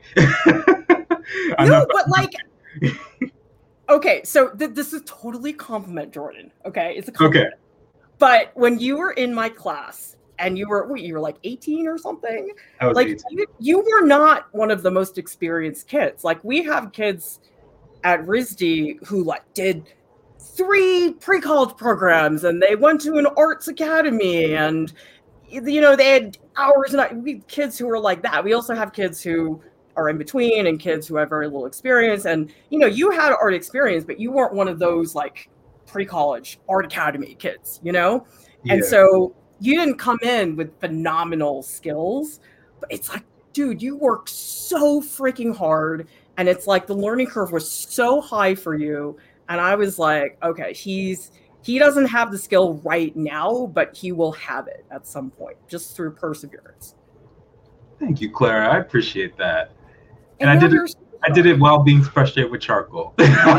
But like, okay, so this is totally a compliment, Jordan. Okay, it's a compliment. Okay. But when you were in my class and you were like 18 or something, I was like 18. You were not one of the most experienced kids. Like, we have kids at RISD who like did 3 pre-college programs, and they went to an arts academy, and they had hours, and we had kids who were like that. We also have kids who are in between and kids who have very little experience. And you had art experience, but you weren't one of those like pre-college art academy kids, Yeah. And so you didn't come in with phenomenal skills, but it's like, dude, you worked so freaking hard, and it's like the learning curve was so high for you. And I was like, okay, he doesn't have the skill right now, but he will have it at some point, just through perseverance. Thank you, Clara. I appreciate that. And I did it while being frustrated with charcoal.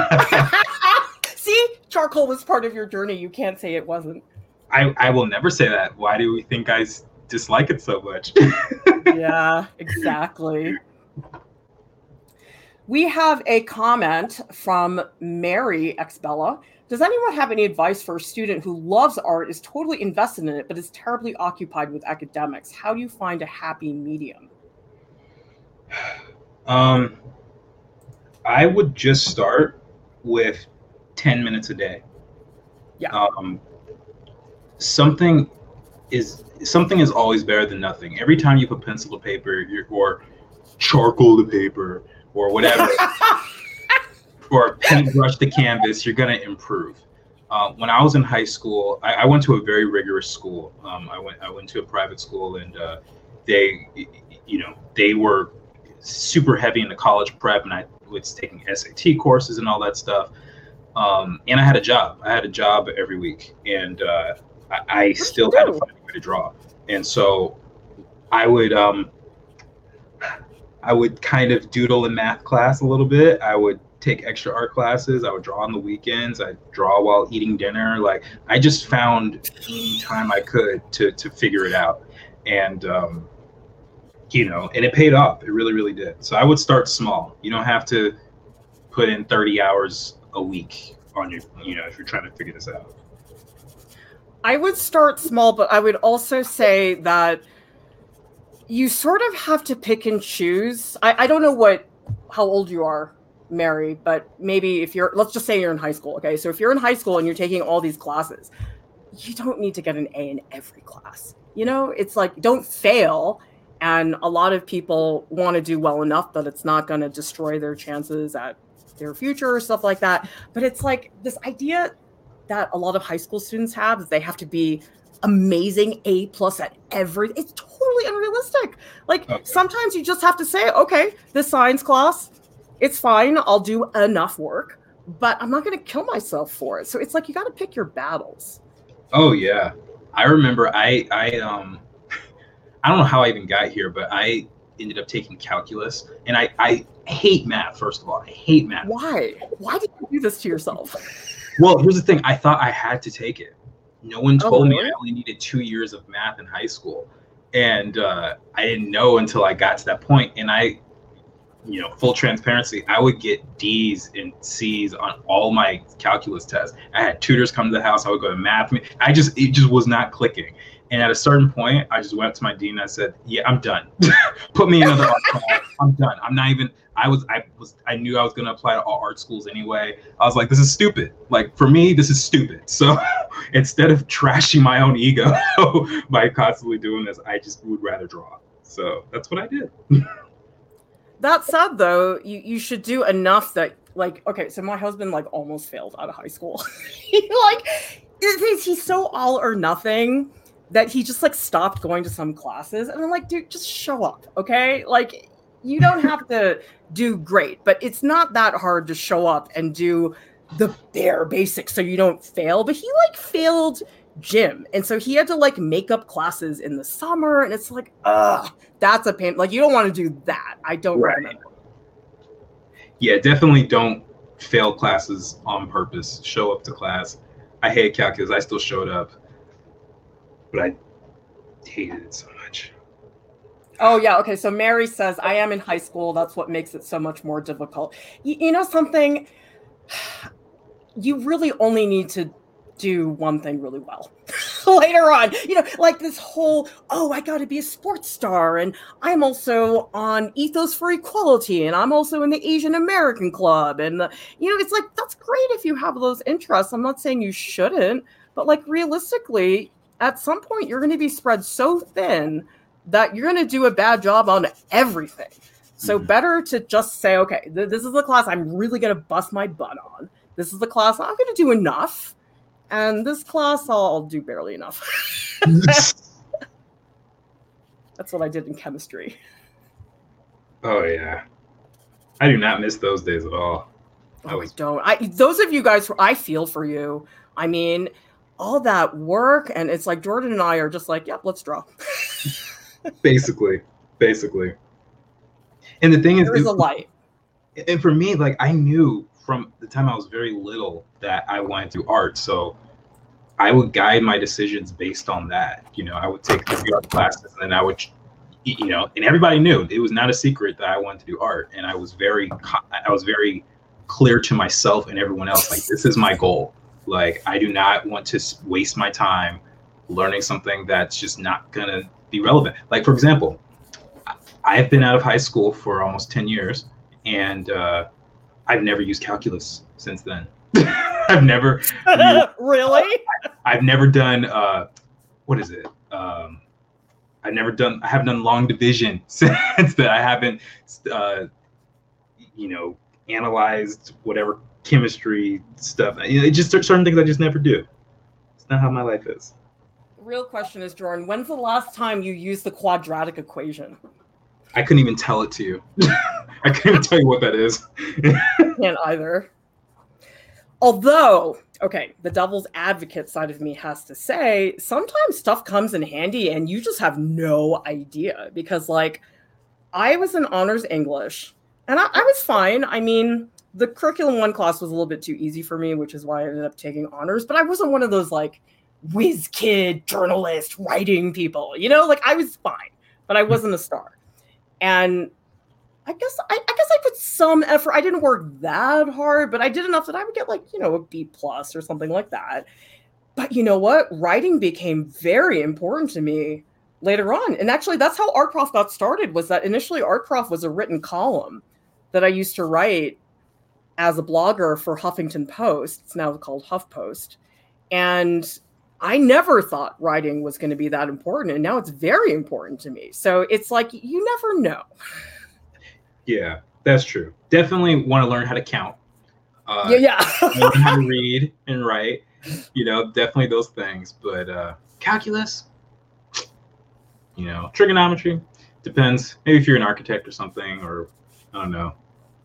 See, charcoal was part of your journey. You can't say it wasn't. I will never say that. Why do we think I dislike it so much? Yeah, exactly. We have a comment from Mary Xbella. Does anyone have any advice for a student who loves art, is totally invested in it, but is terribly occupied with academics? How do you find a happy medium? I would just start with 10 minutes a day. Yeah. Something is always better than nothing. Every time you put pencil to paper or charcoal to paper or whatever, or paintbrush to canvas, you're going to improve. When I was in high school, I went to a very rigorous school. I went to a private school, and they were super heavy into college prep, and I was taking SAT courses and all that stuff. And I had a job. I had a job every week, and I still had to find a way to draw. And so I would kind of doodle in math class a little bit. I would take extra art classes. I would draw on the weekends. I'd draw while eating dinner. Like, I just found any time I could to figure it out. And, and it paid off. It really, really did. So I would start small. You don't have to put in 30 hours a week on your, if you're trying to figure this out. I would start small, but I would also say that you sort of have to pick and choose. I don't know how old you are, Mary, but maybe let's just say you're in high school. Okay. So if you're in high school and you're taking all these classes, you don't need to get an A in every class. It's like, don't fail. And a lot of people want to do well enough that it's not going to destroy their chances at their future or stuff like that. But it's like this idea that a lot of high school students have, that they have to be amazing A+ at everything. It's totally unrealistic. Like, okay. Sometimes you just have to say, okay, this science class, it's fine. I'll do enough work, but I'm not going to kill myself for it. So it's like, you got to pick your battles. Oh yeah. I remember I don't know how I even got here, but I ended up taking calculus, and I hate math. First of all, I hate math. Why did you do this to yourself? Well, here's the thing. I thought I had to take it. No one told me I only needed 2 years of math in high school. And I didn't know until I got to that point. And full transparency, I would get D's and C's on all my calculus tests. I had tutors come to the house. I would go to math. It just was not clicking. And at a certain point, I just went up to my dean and I said, yeah, I'm done. Put me in another art class. I'm done. I'm not even, I knew I was going to apply to all art schools anyway. I was like, this is stupid. Like, for me, this is stupid. So instead of trashing my own ego by constantly doing this, I just would rather draw. So that's what I did. That said, though, you should do enough that, like, okay, so my husband, like, almost failed out of high school. He's so all or nothing that he just, like, stopped going to some classes. And I'm like, dude, just show up, okay? Like, you don't have to do great, but it's not that hard to show up and do the bare basics so you don't fail. But he, like, failed gym. And so he had to, like, make up classes in the summer. And it's like, that's a pain. Like, you don't want to do that. I don't recommend it. Yeah, definitely don't fail classes on purpose. Show up to class. I hate calculus. I still showed up, but I hated it so much. Oh, yeah. Okay. So Mary says, I am in high school. That's what makes it so much more difficult. You know something? You really only need to do one thing really well. later on, like this whole, oh, I got to be a sports star, and I'm also on Ethos for Equality, and I'm also in the Asian American Club, and it's like, that's great if you have those interests. I'm not saying you shouldn't, but like realistically, at some point you're going to be spread so thin that you're going to do a bad job on everything. So better to just say, okay, this is the class I'm really going to bust my butt on. This is the class I'm going to do enough. And this class, I'll do barely enough. That's what I did in chemistry. Oh, yeah. I do not miss those days at all. I don't. Those of you guys, I feel for you. I mean, all that work, and it's like Jordan and I are just like, yep, let's draw. Basically. And the thing is, there's a light. And for me, like, I knew from the time I was very little that I wanted to do art. So I would guide my decisions based on that. I would take the art classes, and then I would, and everybody knew it was not a secret that I wanted to do art. And I was very clear to myself and everyone else, like, this is my goal. Like, I do not want to waste my time learning something that's just not going to be relevant. Like, for example, I've been out of high school for almost 10 years, and I've never used calculus since then. I've never really. I've never done what is it? I haven't done long division since that. I haven't analyzed whatever chemistry stuff. It just certain things I just never do. It's not how my life is. Real question is, Jordan, when's the last time you used the quadratic equation? I couldn't even tell it to you. I couldn't even tell you what that is. Can't either. Although, okay, the devil's advocate side of me has to say, sometimes stuff comes in handy and you just have no idea. Because, like, I was in honors English, and I was fine. I mean, the curriculum 1 class was a little bit too easy for me, which is why I ended up taking honors. But I wasn't one of those, like, whiz kid journalist writing people. Like, I was fine, but I wasn't a star. And I guess I put some effort. I didn't work that hard, but I did enough that I would get, like, a B+ or something like that. But you know what? Writing became very important to me later on. And actually, that's how Art Prof got started, was that initially Art Prof was a written column that I used to write as a blogger for Huffington Post. It's now called HuffPost. And I never thought writing was going to be that important. And now it's very important to me. So it's like, you never know. Yeah, that's true. Definitely want to learn how to count. Yeah. Learn how to read and write. Definitely those things. But calculus, trigonometry, depends. Maybe if you're an architect or something, or I don't know.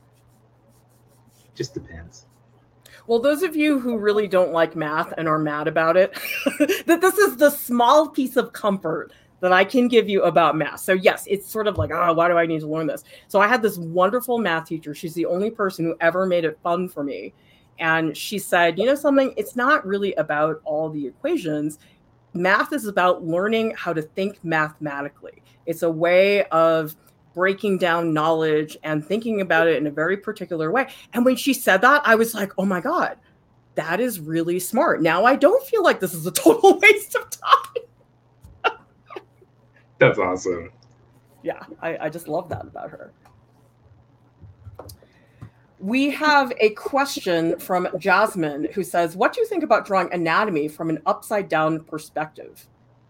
Just depends. Well, those of you who really don't like math and are mad about it, that this is the small piece of comfort that I can give you about math. So yes, it's sort of like, oh, why do I need to learn this? So I had this wonderful math teacher. She's the only person who ever made it fun for me. And she said, something, it's not really about all the equations. Math is about learning how to think mathematically. It's a way of breaking down knowledge and thinking about it in a very particular way. And when she said that, I was like, oh my God, that is really smart. Now I don't feel like this is a total waste of time. That's awesome. Yeah, I just love that about her. We have a question from Jasmine, who says, what do you think about drawing anatomy from an upside down perspective?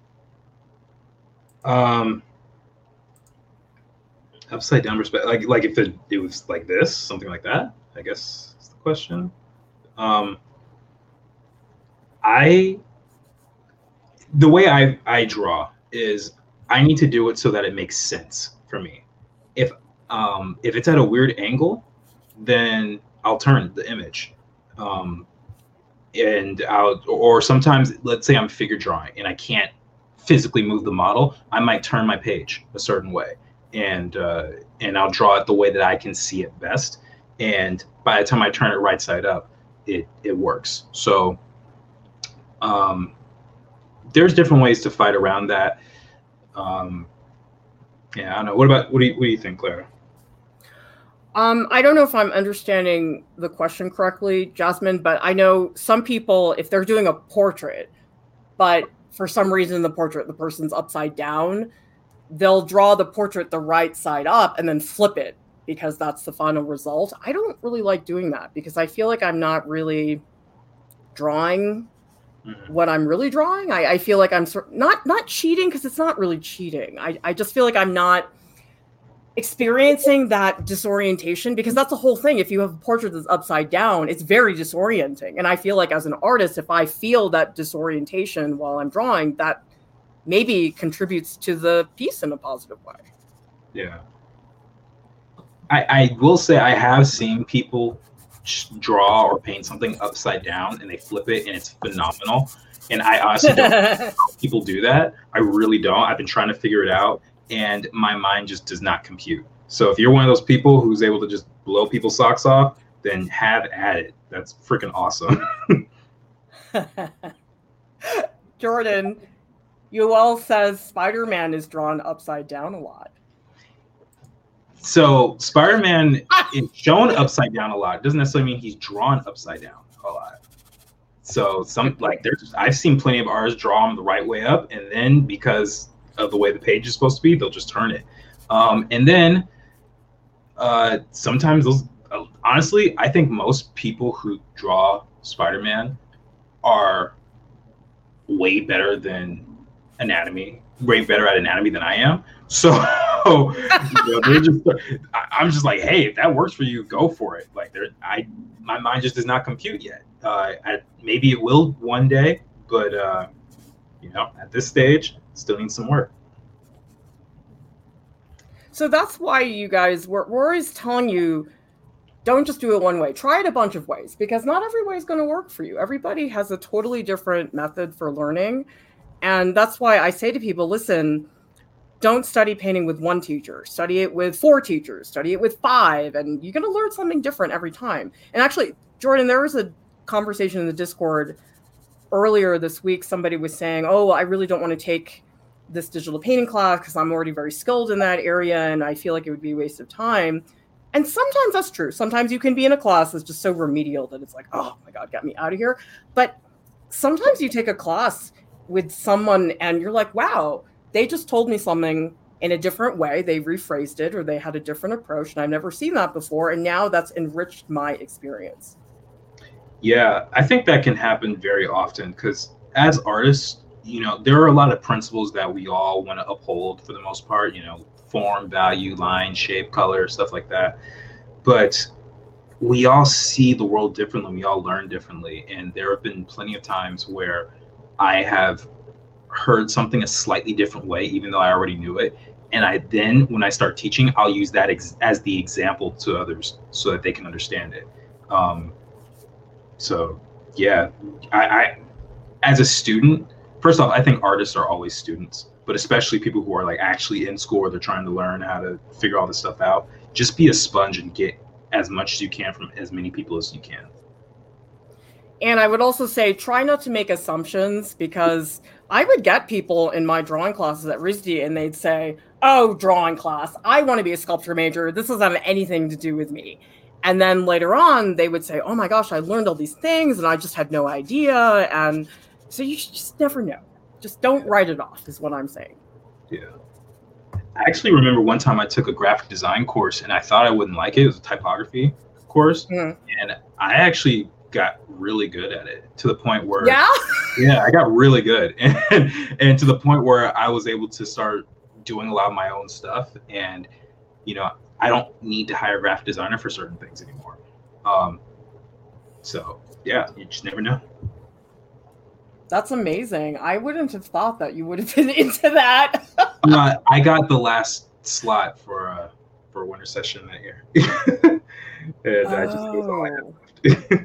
Upside down perspective, like if it was like this, something like that, I guess is the question. The way I draw is I need to do it so that it makes sense for me. If it's at a weird angle, then I'll turn the image. And or sometimes, let's say I'm figure drawing and I can't physically move the model, I might turn my page a certain way. And I'll draw it the way that I can see it best. And by the time I turn it right side up, it works. So there's different ways to fight around that. Yeah, I don't know. What do you think, Clara? I don't know if I'm understanding the question correctly, Jasmine, but I know some people, if they're doing a portrait, but for some reason in the portrait, the person's upside down, they'll draw the portrait the right side up and then flip it because that's the final result. I don't really like doing that because I feel like I'm not really drawing what I'm really drawing. I feel like I'm not cheating because it's not really cheating. I just feel like I'm not experiencing that disorientation because that's the whole thing. If you have a portrait that's upside down, it's very disorienting. And I feel like as an artist, if I feel that disorientation while I'm drawing, that maybe contributes to the piece in a positive way. Yeah. I will say I have seen people draw or paint something upside down and they flip it and it's phenomenal. And I honestly don't know how people do that. I really don't. I've been trying to figure it out and my mind just does not compute. So if you're one of those people who's able to just blow people's socks off, then have at it. That's freaking awesome. Jordan, Yoel says Spider-Man is drawn upside down a lot. So Spider-Man is shown upside down a lot. It doesn't necessarily mean he's drawn upside down a lot. So I've seen plenty of artists draw him the right way up, and then because of the way the page is supposed to be, they'll just turn it. And then sometimes those, honestly, I think most people who draw Spider-Man are way better at anatomy than I am. So I'm just like, hey, if that works for you, go for it. Like my mind just does not compute yet. Maybe it will one day, but at this stage, still needs some work. So that's why you guys, we're always telling you, don't just do it one way. Try it a bunch of ways because not every way is going to work for you. Everybody has a totally different method for learning. And that's why I say to people, listen, don't study painting with one teacher. Study it with 4 teachers. Study it with 5. And you're going to learn something different every time. And actually, Jordan, there was a conversation in the Discord earlier this week. Somebody was saying, oh, I really don't want to take this digital painting class because I'm already very skilled in that area. And I feel like it would be a waste of time. And sometimes that's true. Sometimes you can be in a class that's just so remedial that it's like, oh my God, get me out of here. But sometimes you take a class with someone and you're like, wow, they just told me something in a different way. They rephrased it or they had a different approach and I've never seen that before. And now that's enriched my experience. Yeah, I think that can happen very often because as artists, there are a lot of principles that we all want to uphold for the most part, form, value, line, shape, color, stuff like that. But we all see the world differently. We all learn differently. And there have been plenty of times where I have heard something a slightly different way, even though I already knew it. And when I start teaching, I'll use that as the example to others so that they can understand it. So yeah, I as a student, first off, I think artists are always students, but especially people who are like actually in school or they're trying to learn how to figure all this stuff out. Just be a sponge and get as much as you can from as many people as you can. And I would also say, try not to make assumptions because I would get people in my drawing classes at RISD and they'd say, oh, drawing class, I want to be a sculpture major. This doesn't have anything to do with me. And then later on, they would say, oh my gosh, I learned all these things and I just had no idea. And so you just never know. Just don't write it off is what I'm saying. Yeah. I actually remember one time I took a graphic design course and I thought I wouldn't like it. It was a typography course. Mm-hmm. And I actually got really good at it to the point where I got really good and to the point where I was able to start doing a lot of my own stuff. And I don't need to hire a graphic designer for certain things anymore. So yeah, you just never know. That's amazing. I wouldn't have thought that you would have been into that. I got the last slot for a winter session that year. And I just was all I had left.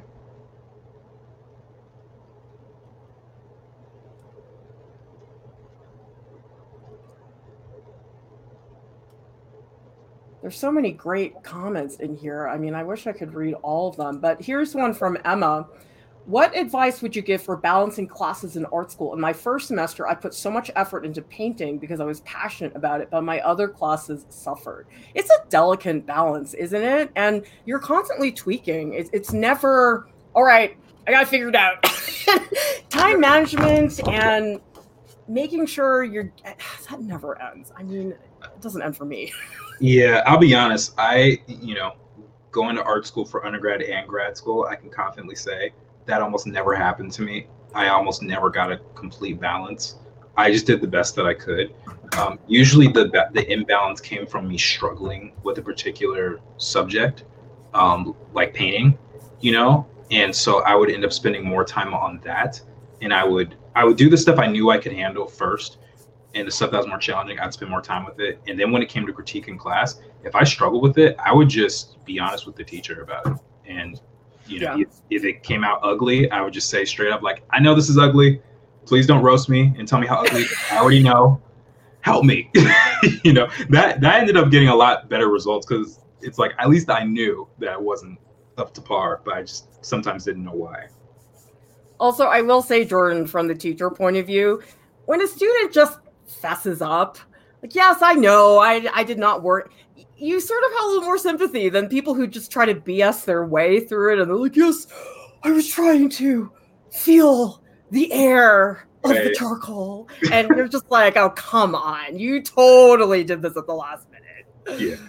There's so many great comments in here. I mean, I wish I could read all of them, but here's one from Emma. What advice would you give for balancing classes in art school? In my first semester, I put so much effort into painting because I was passionate about it, but my other classes suffered. It's a delicate balance, isn't it? And you're constantly tweaking. It's never, all right, I got it figured out. Time management and making sure that never ends. I mean, it doesn't end for me. Yeah, I'll be honest. Going to art school for undergrad and grad school, I can confidently say that almost never happened to me. I almost never got a complete balance. I just did the best that I could. Usually the imbalance came from me struggling with a particular subject, like painting, and so I would end up spending more time on that, and I would do the stuff I knew I could handle first, and the stuff that was more challenging, I'd spend more time with it. And then when it came to critique in class, if I struggled with it, I would just be honest with the teacher about it. And if it came out ugly, I would just say straight up, like, I know this is ugly. Please don't roast me and tell me how ugly. I already know. Help me. That ended up getting a lot better results, because it's like, at least I knew that it wasn't up to par, but I just sometimes didn't know why. Also, I will say, Jordan, from the teacher point of view, when a student just fesses up, like, yes, I know, I did not work, you sort of have a little more sympathy than people who just try to BS their way through it, and they're like, yes, I was trying to feel the air of the charcoal, and you're just like, oh, come on, you totally did this at the last minute. Yeah.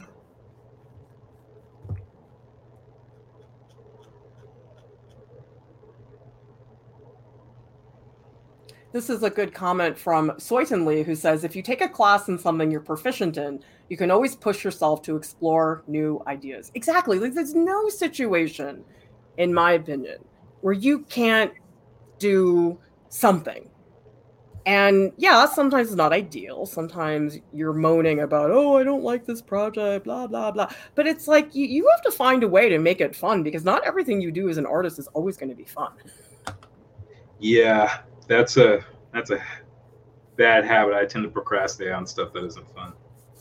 This is a good comment from Soyton Lee, who says, if you take a class in something you're proficient in, you can always push yourself to explore new ideas. Exactly. Like, there's no situation, in my opinion, where you can't do something. And yeah, sometimes it's not ideal. Sometimes you're moaning about, oh, I don't like this project, blah, blah, blah. But it's like, you have to find a way to make it fun, because not everything you do as an artist is always going to be fun. Yeah. That's a bad habit. I tend to procrastinate on stuff that isn't fun.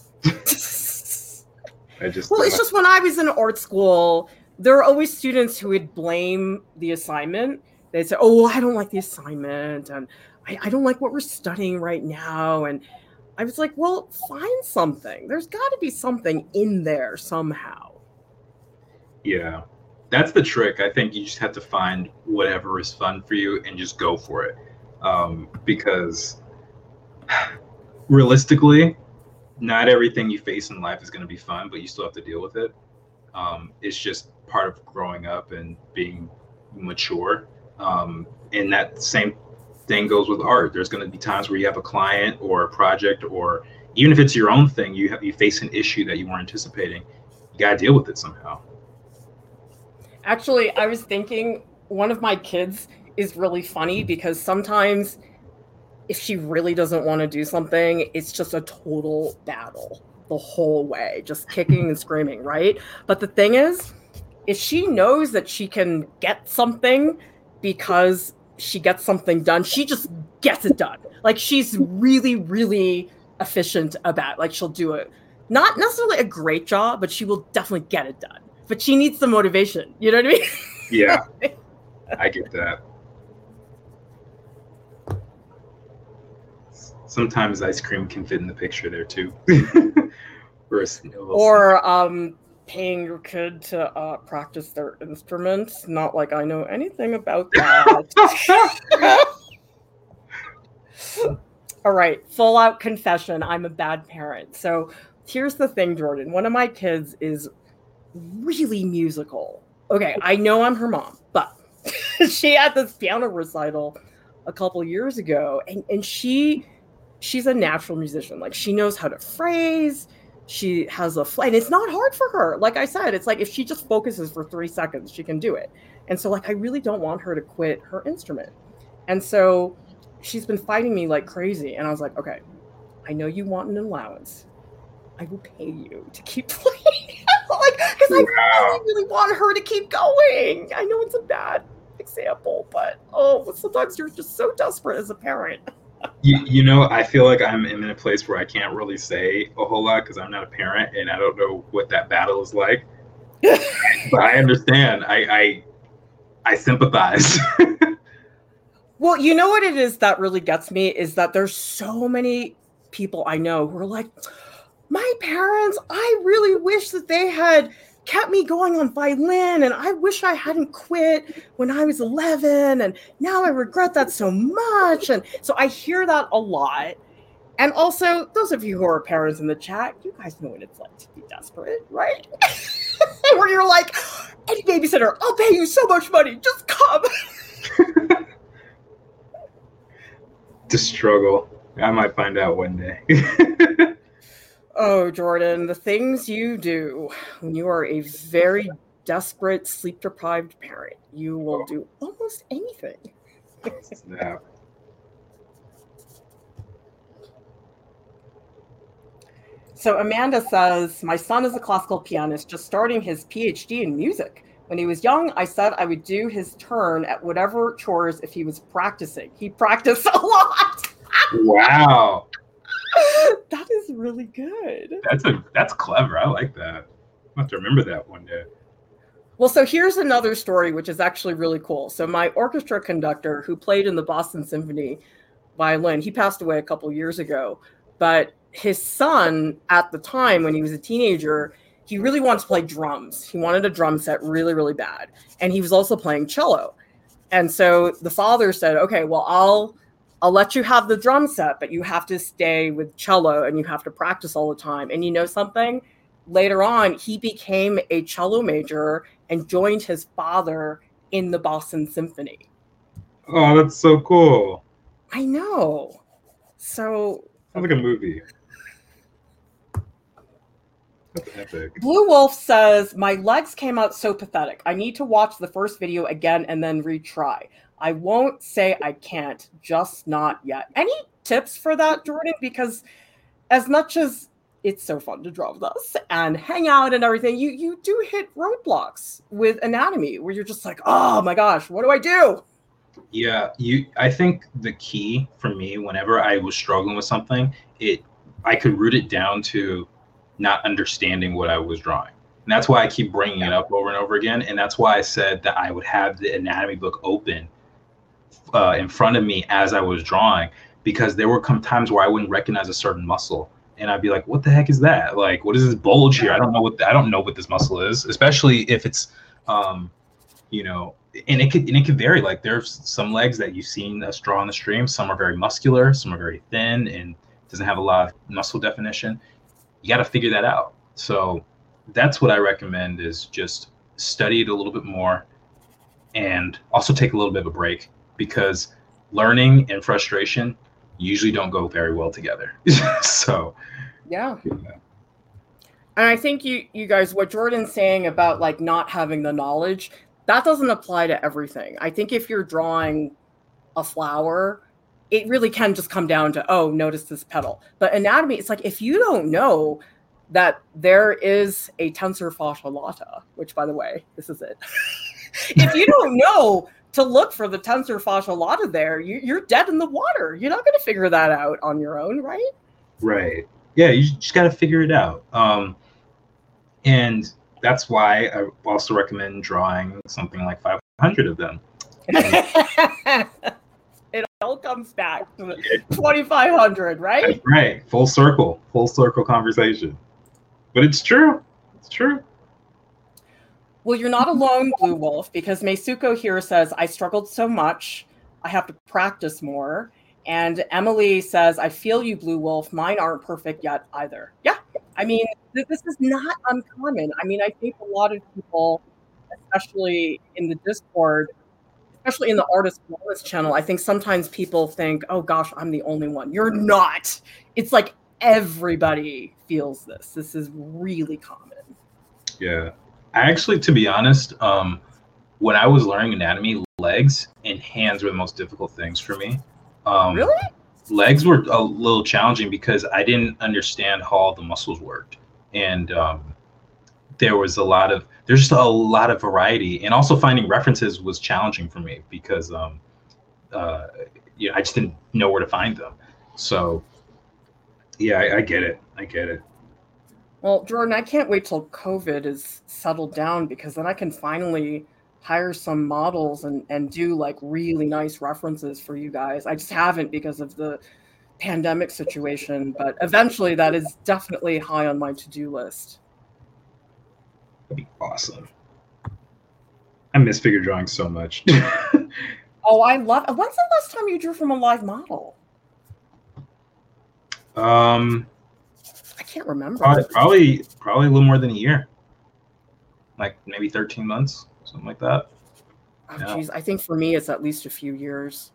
It's just when I was in art school, there are always students who would blame the assignment. They'd say, oh, I don't like the assignment, and I don't like what we're studying right now. And I was like, well, find something. There's got to be something in there somehow. Yeah, that's the trick. I think you just have to find whatever is fun for you and just go for it. Because realistically, not everything you face in life is going to be fun, but you still have to deal with it. It's just part of growing up and being mature. And that same thing goes with art. There's going to be times where you have a client or a project, or even if it's your own thing, you face an issue that you weren't anticipating. You got to deal with it somehow. Actually, I was thinking one of my kids is really funny, because sometimes if she really doesn't want to do something, it's just a total battle the whole way, just kicking and screaming, right? But the thing is, if she knows that she can get something because she gets something done, she just gets it done. Like, she's really, really efficient about it. Like, she'll do it. Not necessarily a great job, but she will definitely get it done. But she needs the motivation. You know what I mean? Yeah, I get that. Sometimes ice cream can fit in the picture there too. Or paying your kid to practice their instruments. Not like I know anything about that. All right, full out confession. I'm a bad parent. So here's the thing, Jordan. One of my kids is really musical. Okay, I know I'm her mom, but she had this piano recital a couple years ago, and she's a natural musician. Like, she knows how to phrase. She has a and it's not hard for her. Like I said, it's like if she just focuses for 3 seconds, she can do it. And so, like, I really don't want her to quit her instrument. And so she's been fighting me like crazy. And I was like, okay, I know you want an allowance. I will pay you to keep playing. Like, because I really, really want her to keep going. I know it's a bad example, but sometimes you're just so desperate as a parent. I feel like I'm in a place where I can't really say a whole lot because I'm not a parent and I don't know what that battle is like. But I understand. I sympathize. Well, you know what it is that really gets me is that there's so many people I know who are like, my parents, I really wish that they had kept me going on violin, and I wish I hadn't quit when I was 11, and now I regret that so much. And so I hear that a lot. And also, those of you who are parents in the chat, you guys know what it's like to be desperate, right? Where you're like, any babysitter, I'll pay you so much money, just come. The struggle. I might find out one day. Oh, Jordan, the things you do when you are a very desperate, sleep-deprived parent, you will do almost anything. Yeah. So Amanda says, my son is a classical pianist just starting his PhD in music. When he was young, I said I would do his turn at whatever chores if he was practicing. He practiced a lot. Wow. That is really good. That's clever. I like that. I'll have to remember that one day. Well, so here's another story, which is actually really cool. So my orchestra conductor who played in the Boston Symphony violin, he passed away a couple years ago, but his son at the time when he was a teenager, he really wanted to play drums. He wanted a drum set really, really bad. And he was also playing cello. And so the father said, okay, well, I'll let you have the drum set, but you have to stay with cello and you have to practice all the time. And you know something? Later on, he became a cello major and joined his father in the Boston Symphony. Oh, that's so cool. I know. So sounds like a movie. That's epic. Blue Wolf says, my legs came out so pathetic. I need to watch the first video again and then retry. I won't say I can't, just not yet. Any tips for that, Jordan? Because as much as it's so fun to draw with us and hang out and everything, you do hit roadblocks with anatomy where you're just like, oh my gosh, what do I do? Yeah, I think the key for me, whenever I was struggling with something, I could root it down to not understanding what I was drawing. And that's why I keep bringing it up over and over again. And that's why I said that I would have the anatomy book open in front of me as I was drawing, because there would come times where I wouldn't recognize a certain muscle. And I'd be like, what the heck is that? Like, what is this bulge here? I don't know what this muscle is, especially if it's, you know, and it could vary. Like there's some legs that you've seen us draw on the stream. Some are very muscular, some are very thin and doesn't have a lot of muscle definition. You got to figure that out. So that's what I recommend, is just study it a little bit more and also take a little bit of a break, because learning and frustration usually don't go very well together. So yeah. And I think you guys, what Jordan's saying about like not having the knowledge, that doesn't apply to everything. I think if you're drawing a flower, it really can just come down to, oh, notice this petal. But anatomy, it's like, if you don't know that there is a tensor fascia lata, which, by the way, this is it. If you don't know to look for the tensor fascia lata there, you're dead in the water. You're not going to figure that out on your own, right? Right. Yeah, you just got to figure it out. And that's why I also recommend drawing something like 500 of them. It all comes back to the 2,500, right? Right. Full circle conversation. But it's true. It's true. Well, you're not alone, Blue Wolf, because Meisuko here says, I struggled so much. I have to practice more. And Emily says, I feel you, Blue Wolf. Mine aren't perfect yet either. Yeah. I mean, this is not uncommon. I mean, I think a lot of people, especially in the Discord, especially in the Artist Wellness channel, I think sometimes people think, oh gosh, I'm the only one. You're not. It's like everybody feels this. This is really common. Yeah. I actually, to be honest, when I was learning anatomy, legs and hands were the most difficult things for me. Really? Legs were a little challenging because I didn't understand how all the muscles worked. And there's just a lot of variety. And also finding references was challenging for me because I just didn't know where to find them. So yeah, I get it. Well, Jordan, I can't wait till COVID is settled down, because then I can finally hire some models and do like really nice references for you guys. I just haven't because of the pandemic situation, but eventually that is definitely high on my to-do list. That'd be awesome. I miss figure drawing so much. Oh, I love. When's the last time you drew from a live model? I can't remember. Probably a little more than a year. Like maybe 13 months, something like that. Oh, geez. I think for me, it's at least a few years.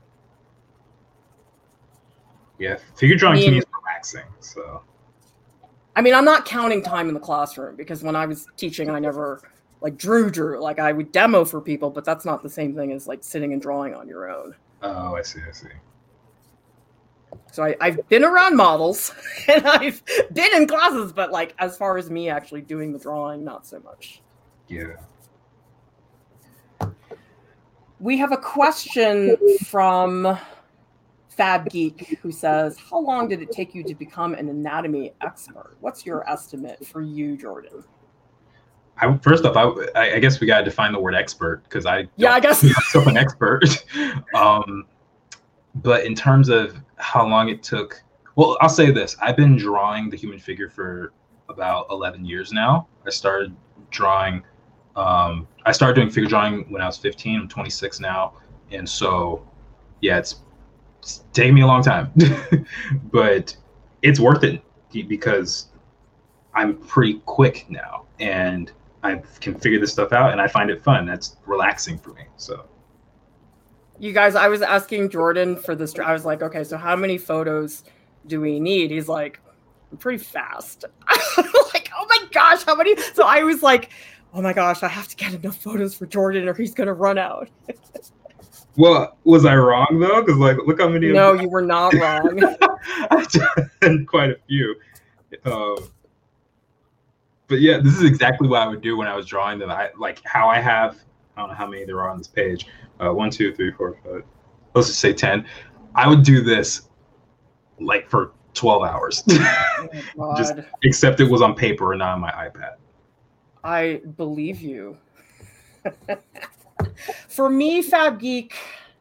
Yeah, figure drawing to me is relaxing. So, I mean, I'm not counting time in the classroom because when I was teaching, I never like drew. Like I would demo for people, but that's not the same thing as like sitting and drawing on your own. Oh, I see. So I've been around models and I've been in classes, but like as far as me actually doing the drawing, not so much. Yeah. We have a question from Fab Geek who says, how long did it take you to become an anatomy expert? What's your estimate for you, Jordan? First off, I guess we got to define the word expert because I guess myself an expert. But in terms of how long it took, well, I'll say this. I've been drawing the human figure for about 11 years now. I started doing figure drawing when I was 15. I'm 26 now. And so, yeah, it's taken me a long time. But it's worth it because I'm pretty quick now. And I can figure this stuff out and I find it fun. That's relaxing for me. So. You guys, I was asking Jordan for this. I was like, okay, so how many photos do we need? He's like, I'm pretty fast. I'm like, oh my gosh, how many? So I was like, oh my gosh, I have to get enough photos for Jordan or he's going to run out. Well, was I wrong though? Because like, look how many. No, you were not wrong. I've done quite a few. But yeah, this is exactly what I would do when I was drawing them. I don't know how many there are on this page. 1, 2, 3, 4, 5. Let's just say 10. I would do this like for 12 hours. Oh, just except it was on paper and not on my iPad. I believe you. For me, Fab Geek,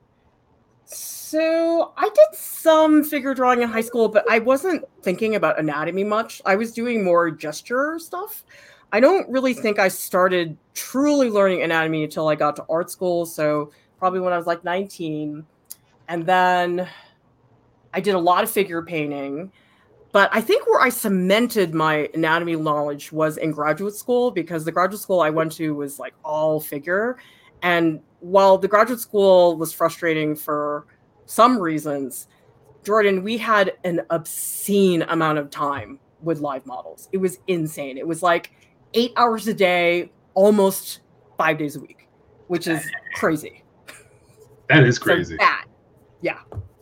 so I did some figure drawing in high school, but I wasn't thinking about anatomy much. I was doing more gesture stuff. I don't really think I started truly learning anatomy until I got to art school. So probably when I was like 19. And then I did a lot of figure painting. But I think where I cemented my anatomy knowledge was in graduate school, because the graduate school I went to was like all figure. And while the graduate school was frustrating for some reasons, Jordan, we had an obscene amount of time with live models. It was insane. It was like 8 hours a day, almost 5 days a week, which is crazy. That is crazy. So that, yeah.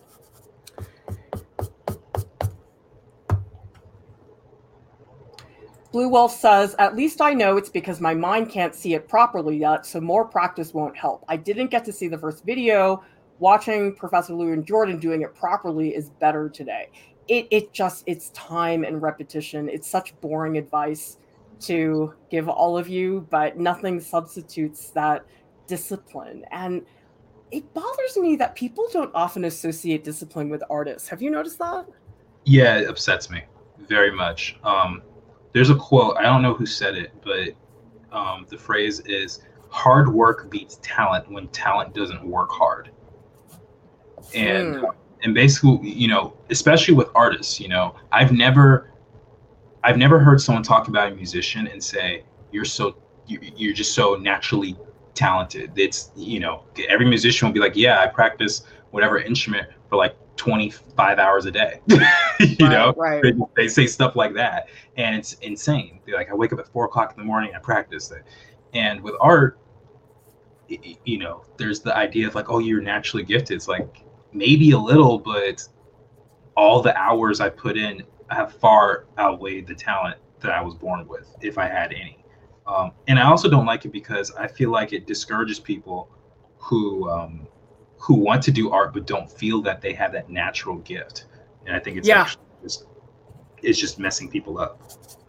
Blue Wolf says, at least I know it's because my mind can't see it properly yet, so more practice won't help. I didn't get to see the first video. Watching Professor Lou and Jordan doing it properly is better today. It's time and repetition. It's such boring advice to give all of you, but nothing substitutes that discipline. And it bothers me that people don't often associate discipline with artists. Have you noticed that? Yeah, it upsets me very much. There's a quote, I don't know who said it, but the phrase is, hard work beats talent when talent doesn't work hard. And basically, you know, especially with artists, you know, I've never heard someone talk about a musician and say, you're just so naturally talented. It's, you know, every musician will be like, yeah, I practice whatever instrument for like 25 hours a day. you know, right. They say stuff like that, and it's insane. They're like, I wake up at 4 o'clock in the morning, I practice it. And with art, you know, there's the idea of like, oh, you're naturally gifted. It's like, maybe a little, but all the hours I put in have far outweighed the talent that I was born with, if I had any. And I also don't like it because I feel like it discourages people who want to do art but don't feel that they have that natural gift. And I think it's actually just messing people up.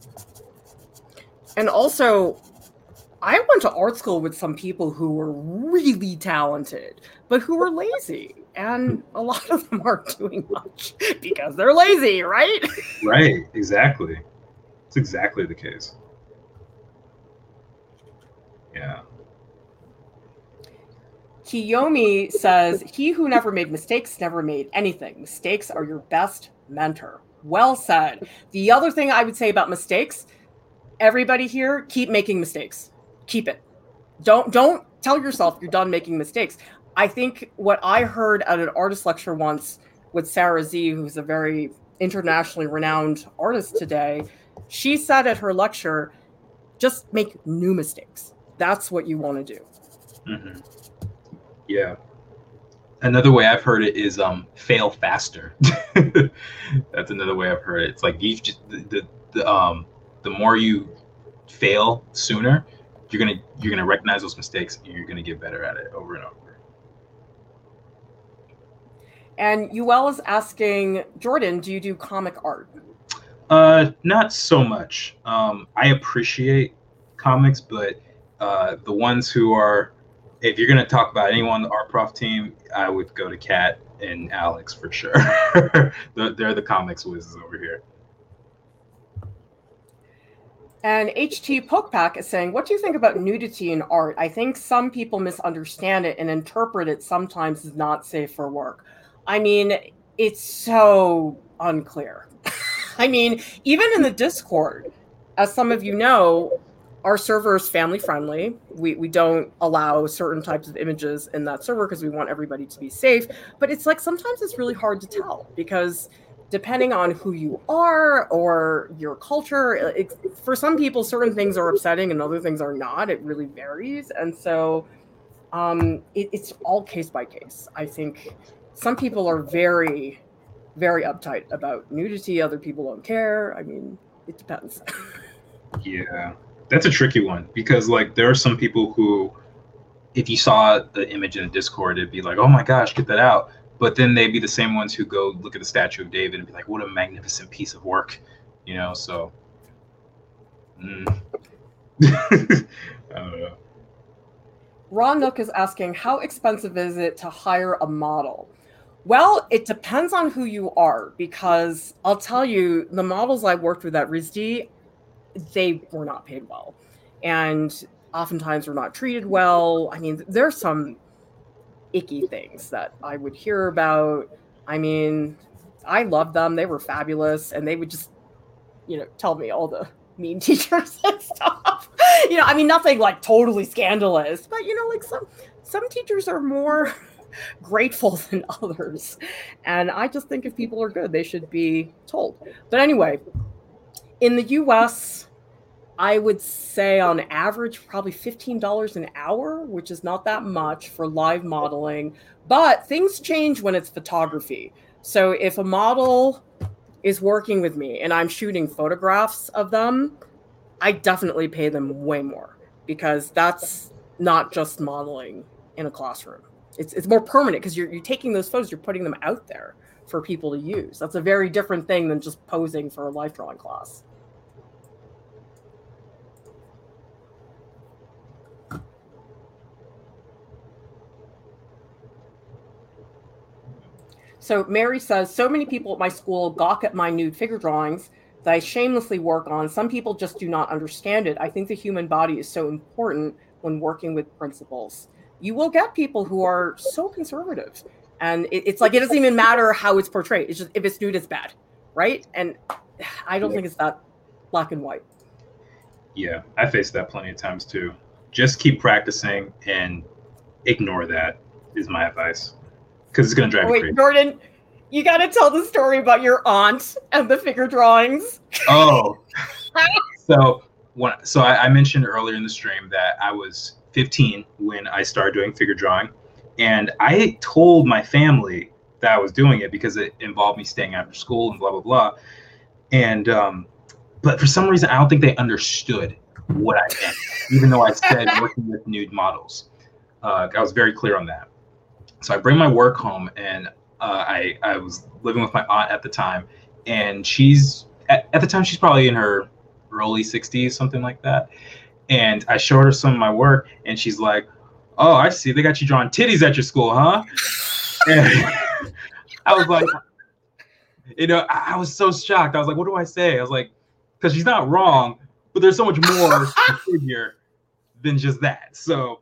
And also, I went to art school with some people who were really talented, but who were lazy. And a lot of them aren't doing much because they're lazy, right? Right, exactly. It's exactly the case. Yeah. Kiyomi says, he who never made mistakes never made anything. Mistakes are your best mentor. Well said. The other thing I would say about mistakes, everybody here, keep making mistakes. Keep it. Don't tell yourself you're done making mistakes. I think what I heard at an artist lecture once with Sarah Z, who's a very internationally renowned artist today, she said at her lecture, just make new mistakes. That's what you want to do. Mm-hmm. Yeah. Another way I've heard it is fail faster. That's another way I've heard it. It's like you just the more you fail sooner, you're gonna recognize those mistakes and you're gonna get better at it over and over. And Yuel is asking, Jordan, do you do comic art? Not so much. I appreciate comics, but the ones who are, if you're going to talk about anyone on the Art Prof team, I would go to Kat and Alex for sure. They're the comics whizzes over here. And HT Pokepack is saying, what do you think about nudity in art? I think some people misunderstand it and interpret it sometimes as not safe for work. I mean, it's so unclear. I mean, even in the Discord, as some of you know, our server is family friendly. We don't allow certain types of images in that server because we want everybody to be safe. But it's like sometimes it's really hard to tell because depending on who you are or your culture, for some people, certain things are upsetting and other things are not. It really varies. And so it's all case by case. I think some people are very, very uptight about nudity. Other people don't care. I mean, it depends. Yeah, that's a tricky one because like there are some people who, if you saw the image in a Discord, it'd be like, oh my gosh, get that out. But then they'd be the same ones who go look at the statue of David and be like, what a magnificent piece of work, you know? So, I don't know. Ron Nook is asking, how expensive is it to hire a model? Well, it depends on who you are, because I'll tell you, the models I worked with at RISD, they were not paid well. And oftentimes were not treated well. I mean, there's some icky things that I would hear about. I mean, I loved them. They were fabulous. And they would just, tell me all the mean teachers and stuff. I mean, nothing like totally scandalous, but, like some teachers are more grateful than others. And I just think if people are good, they should be told. But anyway, in the US, I would say on average, probably $15 an hour, which is not that much for live modeling, but things change when it's photography. So if a model is working with me and I'm shooting photographs of them, I definitely pay them way more because that's not just modeling in a classroom. It's more permanent because you're taking those photos, you're putting them out there for people to use. That's a very different thing than just posing for a life drawing class. So Mary says, so many people at my school gawk at my nude figure drawings that I shamelessly work on. Some people just do not understand it. I think the human body is so important when working with principals. You will get people who are so conservative. And it's like, it doesn't even matter how it's portrayed. It's just, if it's nude, it's bad, right? And I don't think it's that black and white. Yeah, I faced that plenty of times too. Just keep practicing and ignore that is my advice. Because it's going to drive you crazy. Jordan, you got to tell the story about your aunt and the figure drawings. Oh, so I mentioned earlier in the stream that I was 15 when I started doing figure drawing, and I told my family that I was doing it because it involved me staying after school and blah blah blah. And but for some reason, I don't think they understood what I meant, even though I said working with nude models. I was very clear on that. So I bring my work home, and I was living with my aunt at the time, and she's at the time she's probably in her early 60s, something like that. And I showed her some of my work, and she's like, "Oh, I see. They got you drawing titties at your school, huh?" And I was like, I was so shocked. I was like, "What do I say?" I was like, because she's not wrong, but there's so much more to the figure than just that. So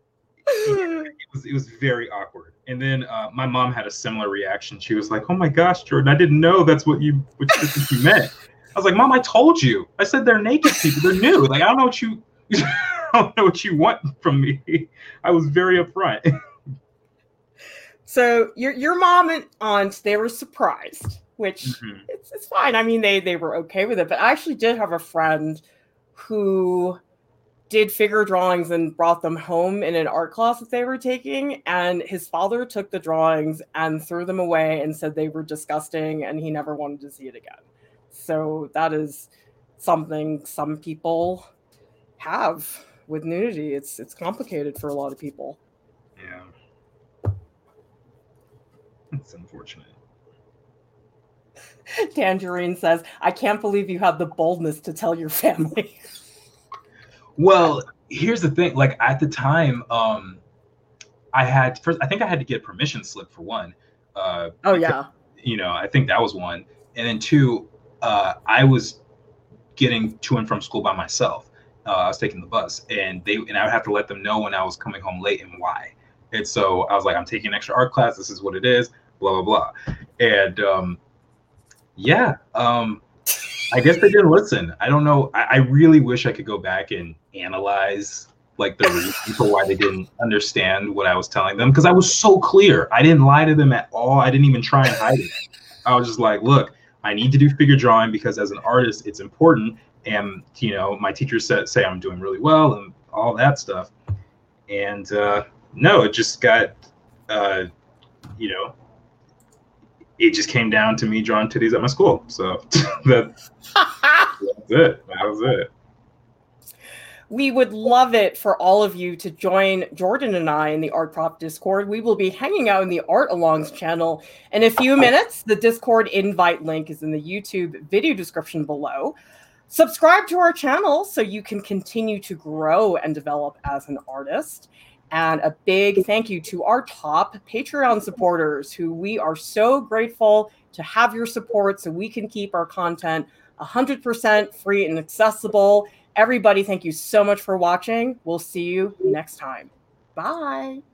it was very awkward. And then my mom had a similar reaction. She was like, "Oh my gosh, Jordan, I didn't know that's what you meant." I was like, "Mom, I told you. I said they're naked people. They're new. Like I don't know what you I don't know what you want from me." I was very upfront. So your mom and aunt, they were surprised, which it's fine. I mean, they were okay with it. But I actually did have a friend who did figure drawings and brought them home in an art class that they were taking. And his father took the drawings and threw them away and said they were disgusting and he never wanted to see it again. So that is something some people have with nudity. It's complicated for a lot of people. Yeah. It's unfortunate. Tangerine says, "I can't believe you had the boldness to tell your family." Well, here's the thing. Like at the time, I think I had to get a permission slip for one. Oh yeah. You know, I think that was one, and then two, I was getting to and from school by myself. I was taking the bus, and I would have to let them know when I was coming home late and why. And so I was like, "I'm taking an extra art class. This is what it is." Blah blah blah. And I guess they didn't listen. I don't know. I really wish I could go back and analyze like the reason for why they didn't understand what I was telling them, because I was so clear. I didn't lie to them at all. I didn't even try and hide it. I was just like, "Look, I need to do figure drawing because as an artist, it's important." And you know, my teachers say I'm doing really well and all that stuff. And no, it just got, you know, it just came down to me drawing titties at my school. So that's it. That was it. We would love it for all of you to join Jordan and I in the Art Prop Discord. We will be hanging out in the Art Alongs channel in a few minutes. The Discord invite link is in the YouTube video description below. Subscribe to our channel so you can continue to grow and develop as an artist. And a big thank you to our top Patreon supporters, who we are so grateful to have your support so we can keep our content 100% free and accessible. Everybody, thank you so much for watching. We'll see you next time. Bye.